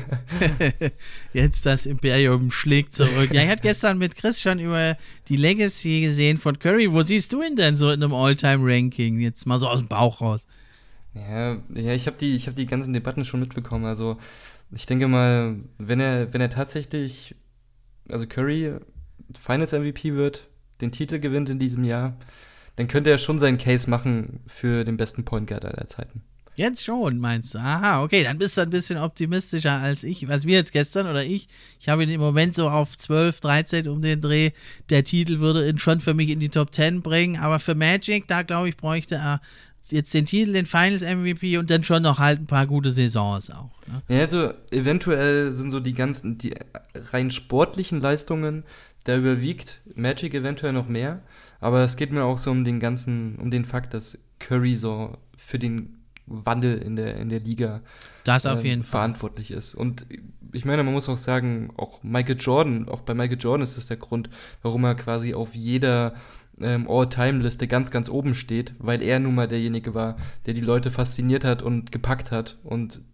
Jetzt das Imperium schlägt zurück. Ja, ich hatte gestern mit Chris schon über die Legacy gesehen von Curry. Wo siehst du ihn denn so in einem All-Time-Ranking? Jetzt mal so aus dem Bauch raus. Ja, ja, ich habe die, ich hab die ganzen Debatten schon mitbekommen. Also ich denke mal, wenn er, wenn er tatsächlich, also Curry Finals-M V P wird, den Titel gewinnt in diesem Jahr, dann könnte er schon seinen Case machen für den besten Point Guard aller Zeiten. Jetzt schon, meinst du? Aha, okay, dann bist du ein bisschen optimistischer als ich, als wir jetzt gestern oder ich. Ich habe ihn im Moment so auf zwölf, dreizehn um den Dreh. Der Titel würde ihn schon für mich in die Top zehn bringen, aber für Magic, da glaube ich, bräuchte er jetzt den Titel, den Finals-M V P und dann schon noch halt ein paar gute Saisons auch. Ne? Ja, also eventuell sind so die ganzen, die rein sportlichen Leistungen, da überwiegt Magic eventuell noch mehr, aber es geht mir auch so um den ganzen, um den Fakt, dass Curry so für den Wandel in der, in der Liga das auf ähm, jeden Fall verantwortlich ist. Und ich meine, man muss auch sagen, auch Michael Jordan, auch bei Michael Jordan ist das der Grund, warum er quasi auf jeder ähm, All-Time-Liste ganz, ganz oben steht, weil er nun mal derjenige war, der die Leute fasziniert hat und gepackt hat. Und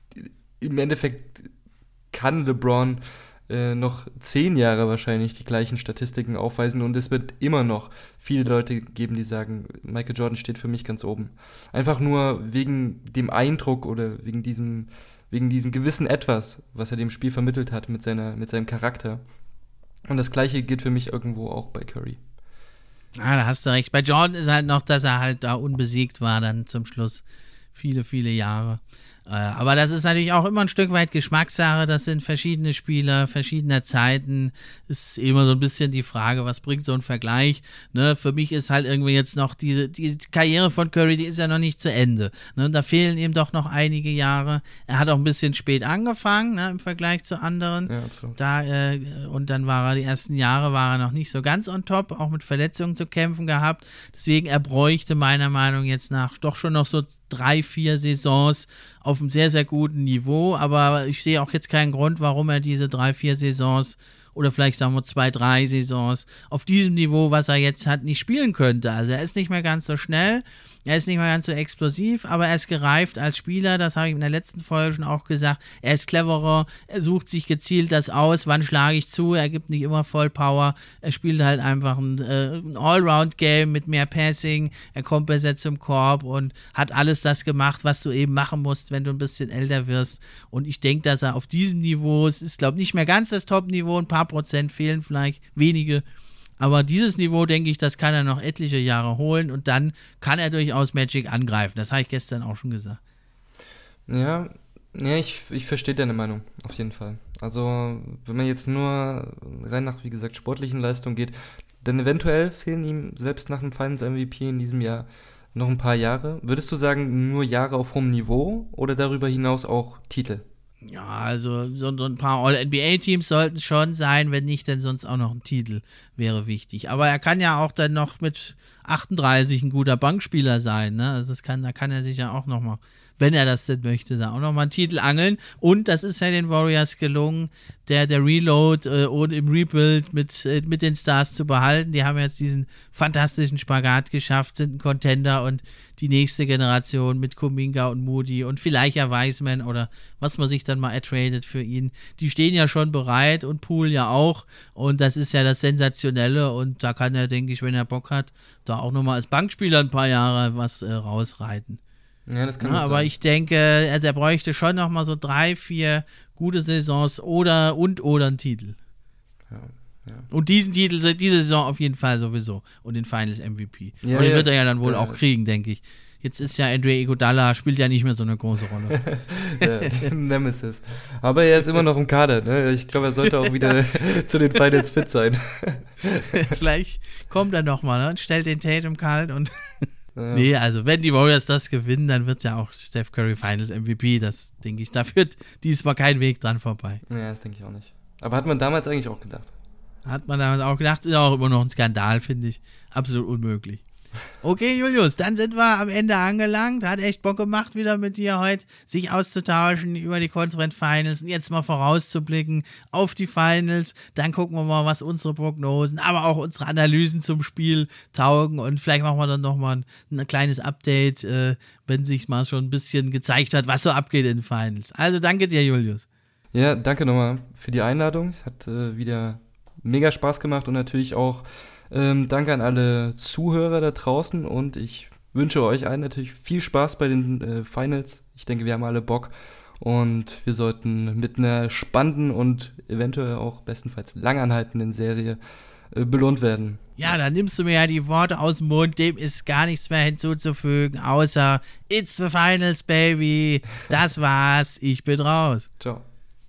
im Endeffekt kann LeBron äh, noch zehn Jahre wahrscheinlich die gleichen Statistiken aufweisen und es wird immer noch viele Leute geben, die sagen, Michael Jordan steht für mich ganz oben. Einfach nur wegen dem Eindruck oder wegen diesem, wegen diesem gewissen Etwas, was er dem Spiel vermittelt hat mit seiner, mit seinem Charakter. Und das Gleiche gilt für mich irgendwo auch bei Curry. Ah, da hast du recht. Bei Jordan ist halt noch, dass er halt da unbesiegt war dann zum Schluss. Viele, viele Jahre. Äh, aber das ist natürlich auch immer ein Stück weit Geschmackssache. Das sind verschiedene Spieler, verschiedener Zeiten. Ist immer so ein bisschen die Frage, was bringt so ein Vergleich? Ne? Für mich ist halt irgendwie jetzt noch diese die Karriere von Curry, die ist ja noch nicht zu Ende. Ne? Da fehlen ihm doch noch einige Jahre. Er hat auch ein bisschen spät angefangen, ne? Im Vergleich zu anderen. Ja, absolut. Da, äh, und dann war er die ersten Jahre war er noch nicht so ganz on top, auch mit Verletzungen zu kämpfen gehabt. Deswegen er bräuchte meiner Meinung nach jetzt nach doch schon noch so drei, vier Saisons auf einem sehr, sehr guten Niveau, aber ich sehe auch jetzt keinen Grund, warum er diese drei, vier Saisons oder vielleicht sagen wir zwei, drei Saisons auf diesem Niveau, was er jetzt hat, nicht spielen könnte. Also er ist nicht mehr ganz so schnell, er ist nicht mehr ganz so explosiv, aber er ist gereift als Spieler, das habe ich in der letzten Folge schon auch gesagt. Er ist cleverer, er sucht sich gezielt das aus, wann schlage ich zu, er gibt nicht immer Vollpower, er spielt halt einfach ein, äh, ein Allround-Game mit mehr Passing, er kommt besser zum Korb und hat alles das gemacht, was du eben machen musst, wenn du ein bisschen älter wirst. Und ich denke, dass er auf diesem Niveau, es ist glaube ich nicht mehr ganz das Top-Niveau, ein paar Prozent fehlen vielleicht, wenige. Aber dieses Niveau, denke ich, das kann er noch etliche Jahre holen und dann kann er durchaus Magic angreifen. Das habe ich gestern auch schon gesagt. Ja, ja ich, ich verstehe deine Meinung, auf jeden Fall. Also, wenn man jetzt nur rein nach, wie gesagt, sportlichen Leistungen geht, dann eventuell fehlen ihm selbst nach dem Finals-M V P in diesem Jahr noch ein paar Jahre. Würdest du sagen, nur Jahre auf hohem Niveau oder darüber hinaus auch Titel? Ja, also so, so ein paar All-N B A-Teams sollten es schon sein, wenn nicht, dann sonst auch noch ein Titel wäre wichtig. Aber er kann ja auch dann noch mit achtunddreißig ein guter Bankspieler sein, ne? Also das kann, da kann er sich ja auch noch mal wenn er das denn möchte, da auch nochmal einen Titel angeln. Und das ist ja den Warriors gelungen, der, der Reload äh, und im Rebuild mit, äh, mit den Stars zu behalten. Die haben jetzt diesen fantastischen Spagat geschafft, sind ein Contender und die nächste Generation mit Kuminga und Moody und vielleicht ja Wiseman oder was man sich dann mal ertradet für ihn. Die stehen ja schon bereit und Poole ja auch und das ist ja das Sensationelle und da kann er, denke ich, wenn er Bock hat, da auch nochmal als Bankspieler ein paar Jahre was äh, rausreiten. Ja, das kann ja, aber sein. Ich denke, er, der bräuchte schon nochmal so drei, vier gute Saisons oder und oder einen Titel. Ja. Ja. Und diesen Titel, diese Saison auf jeden Fall sowieso. Und den Finals M V P. Ja, und den ja, wird er ja dann wohl ja, auch kriegen, denke ich. Jetzt ist ja Andre Iguodala, spielt ja nicht mehr so eine große Rolle. Ja, Nemesis. Aber er ist immer noch im Kader. Ne? Ich glaube, er sollte auch wieder zu den Finals fit sein. Vielleicht kommt er nochmal, ne? Und stellt den Tatum kalt und ja. Nee, also wenn die Warriors das gewinnen, dann wird ja auch Steph Curry Finals M V P. Das denke ich, da führt diesmal kein Weg dran vorbei. Ja, das denke ich auch nicht. Aber hat man damals eigentlich auch gedacht. Hat man damals auch gedacht, ist auch immer noch ein Skandal, finde ich. Absolut unmöglich. Okay, Julius, dann sind wir am Ende angelangt. Hat echt Bock gemacht, wieder mit dir heute sich auszutauschen über die Conference Finals und jetzt mal vorauszublicken auf die Finals. Dann gucken wir mal, was unsere Prognosen, aber auch unsere Analysen zum Spiel taugen und vielleicht machen wir dann nochmal ein, ein kleines Update, äh, wenn sich mal schon ein bisschen gezeigt hat, was so abgeht in den Finals. Also danke dir, Julius. Ja, danke nochmal für die Einladung. Es hat äh, wieder mega Spaß gemacht und natürlich auch ähm, danke an alle Zuhörer da draußen und ich wünsche euch allen natürlich viel Spaß bei den äh, Finals. Ich denke, wir haben alle Bock und wir sollten mit einer spannenden und eventuell auch bestenfalls langanhaltenden Serie äh, belohnt werden. Ja, dann nimmst du mir ja die Worte aus dem Mund, dem ist gar nichts mehr hinzuzufügen, außer It's the Finals, baby. Das war's, ich bin raus. Ciao.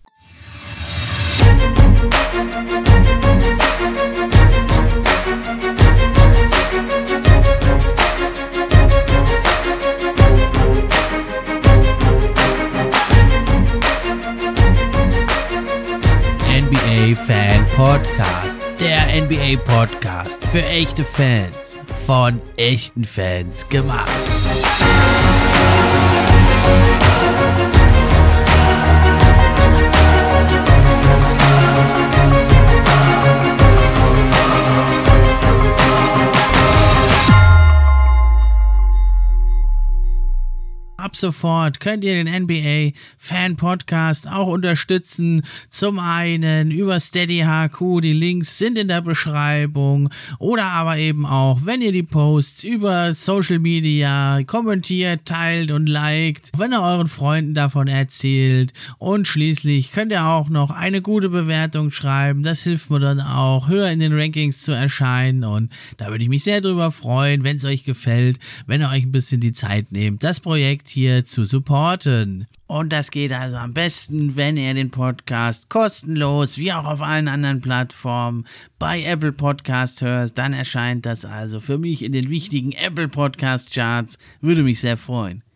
N B A Fan Podcast. Der N B A Podcast für echte Fans. Von echten Fans gemacht. Ab sofort könnt ihr den N B A Fan Podcast auch unterstützen. Zum einen über Steady H Q, die Links sind in der Beschreibung. Oder aber eben auch, wenn ihr die Posts über Social Media kommentiert, teilt und liked, wenn ihr euren Freunden davon erzählt. Und schließlich könnt ihr auch noch eine gute Bewertung schreiben. Das hilft mir dann auch, höher in den Rankings zu erscheinen. Und da würde ich mich sehr drüber freuen, wenn es euch gefällt, wenn ihr euch ein bisschen die Zeit nehmt, das Projekt hier zu supporten. Und das geht also am besten, wenn ihr den Podcast kostenlos, wie auch auf allen anderen Plattformen, bei Apple Podcast hört. Dann erscheint das also für mich in den wichtigen Apple Podcast Charts. Würde mich sehr freuen.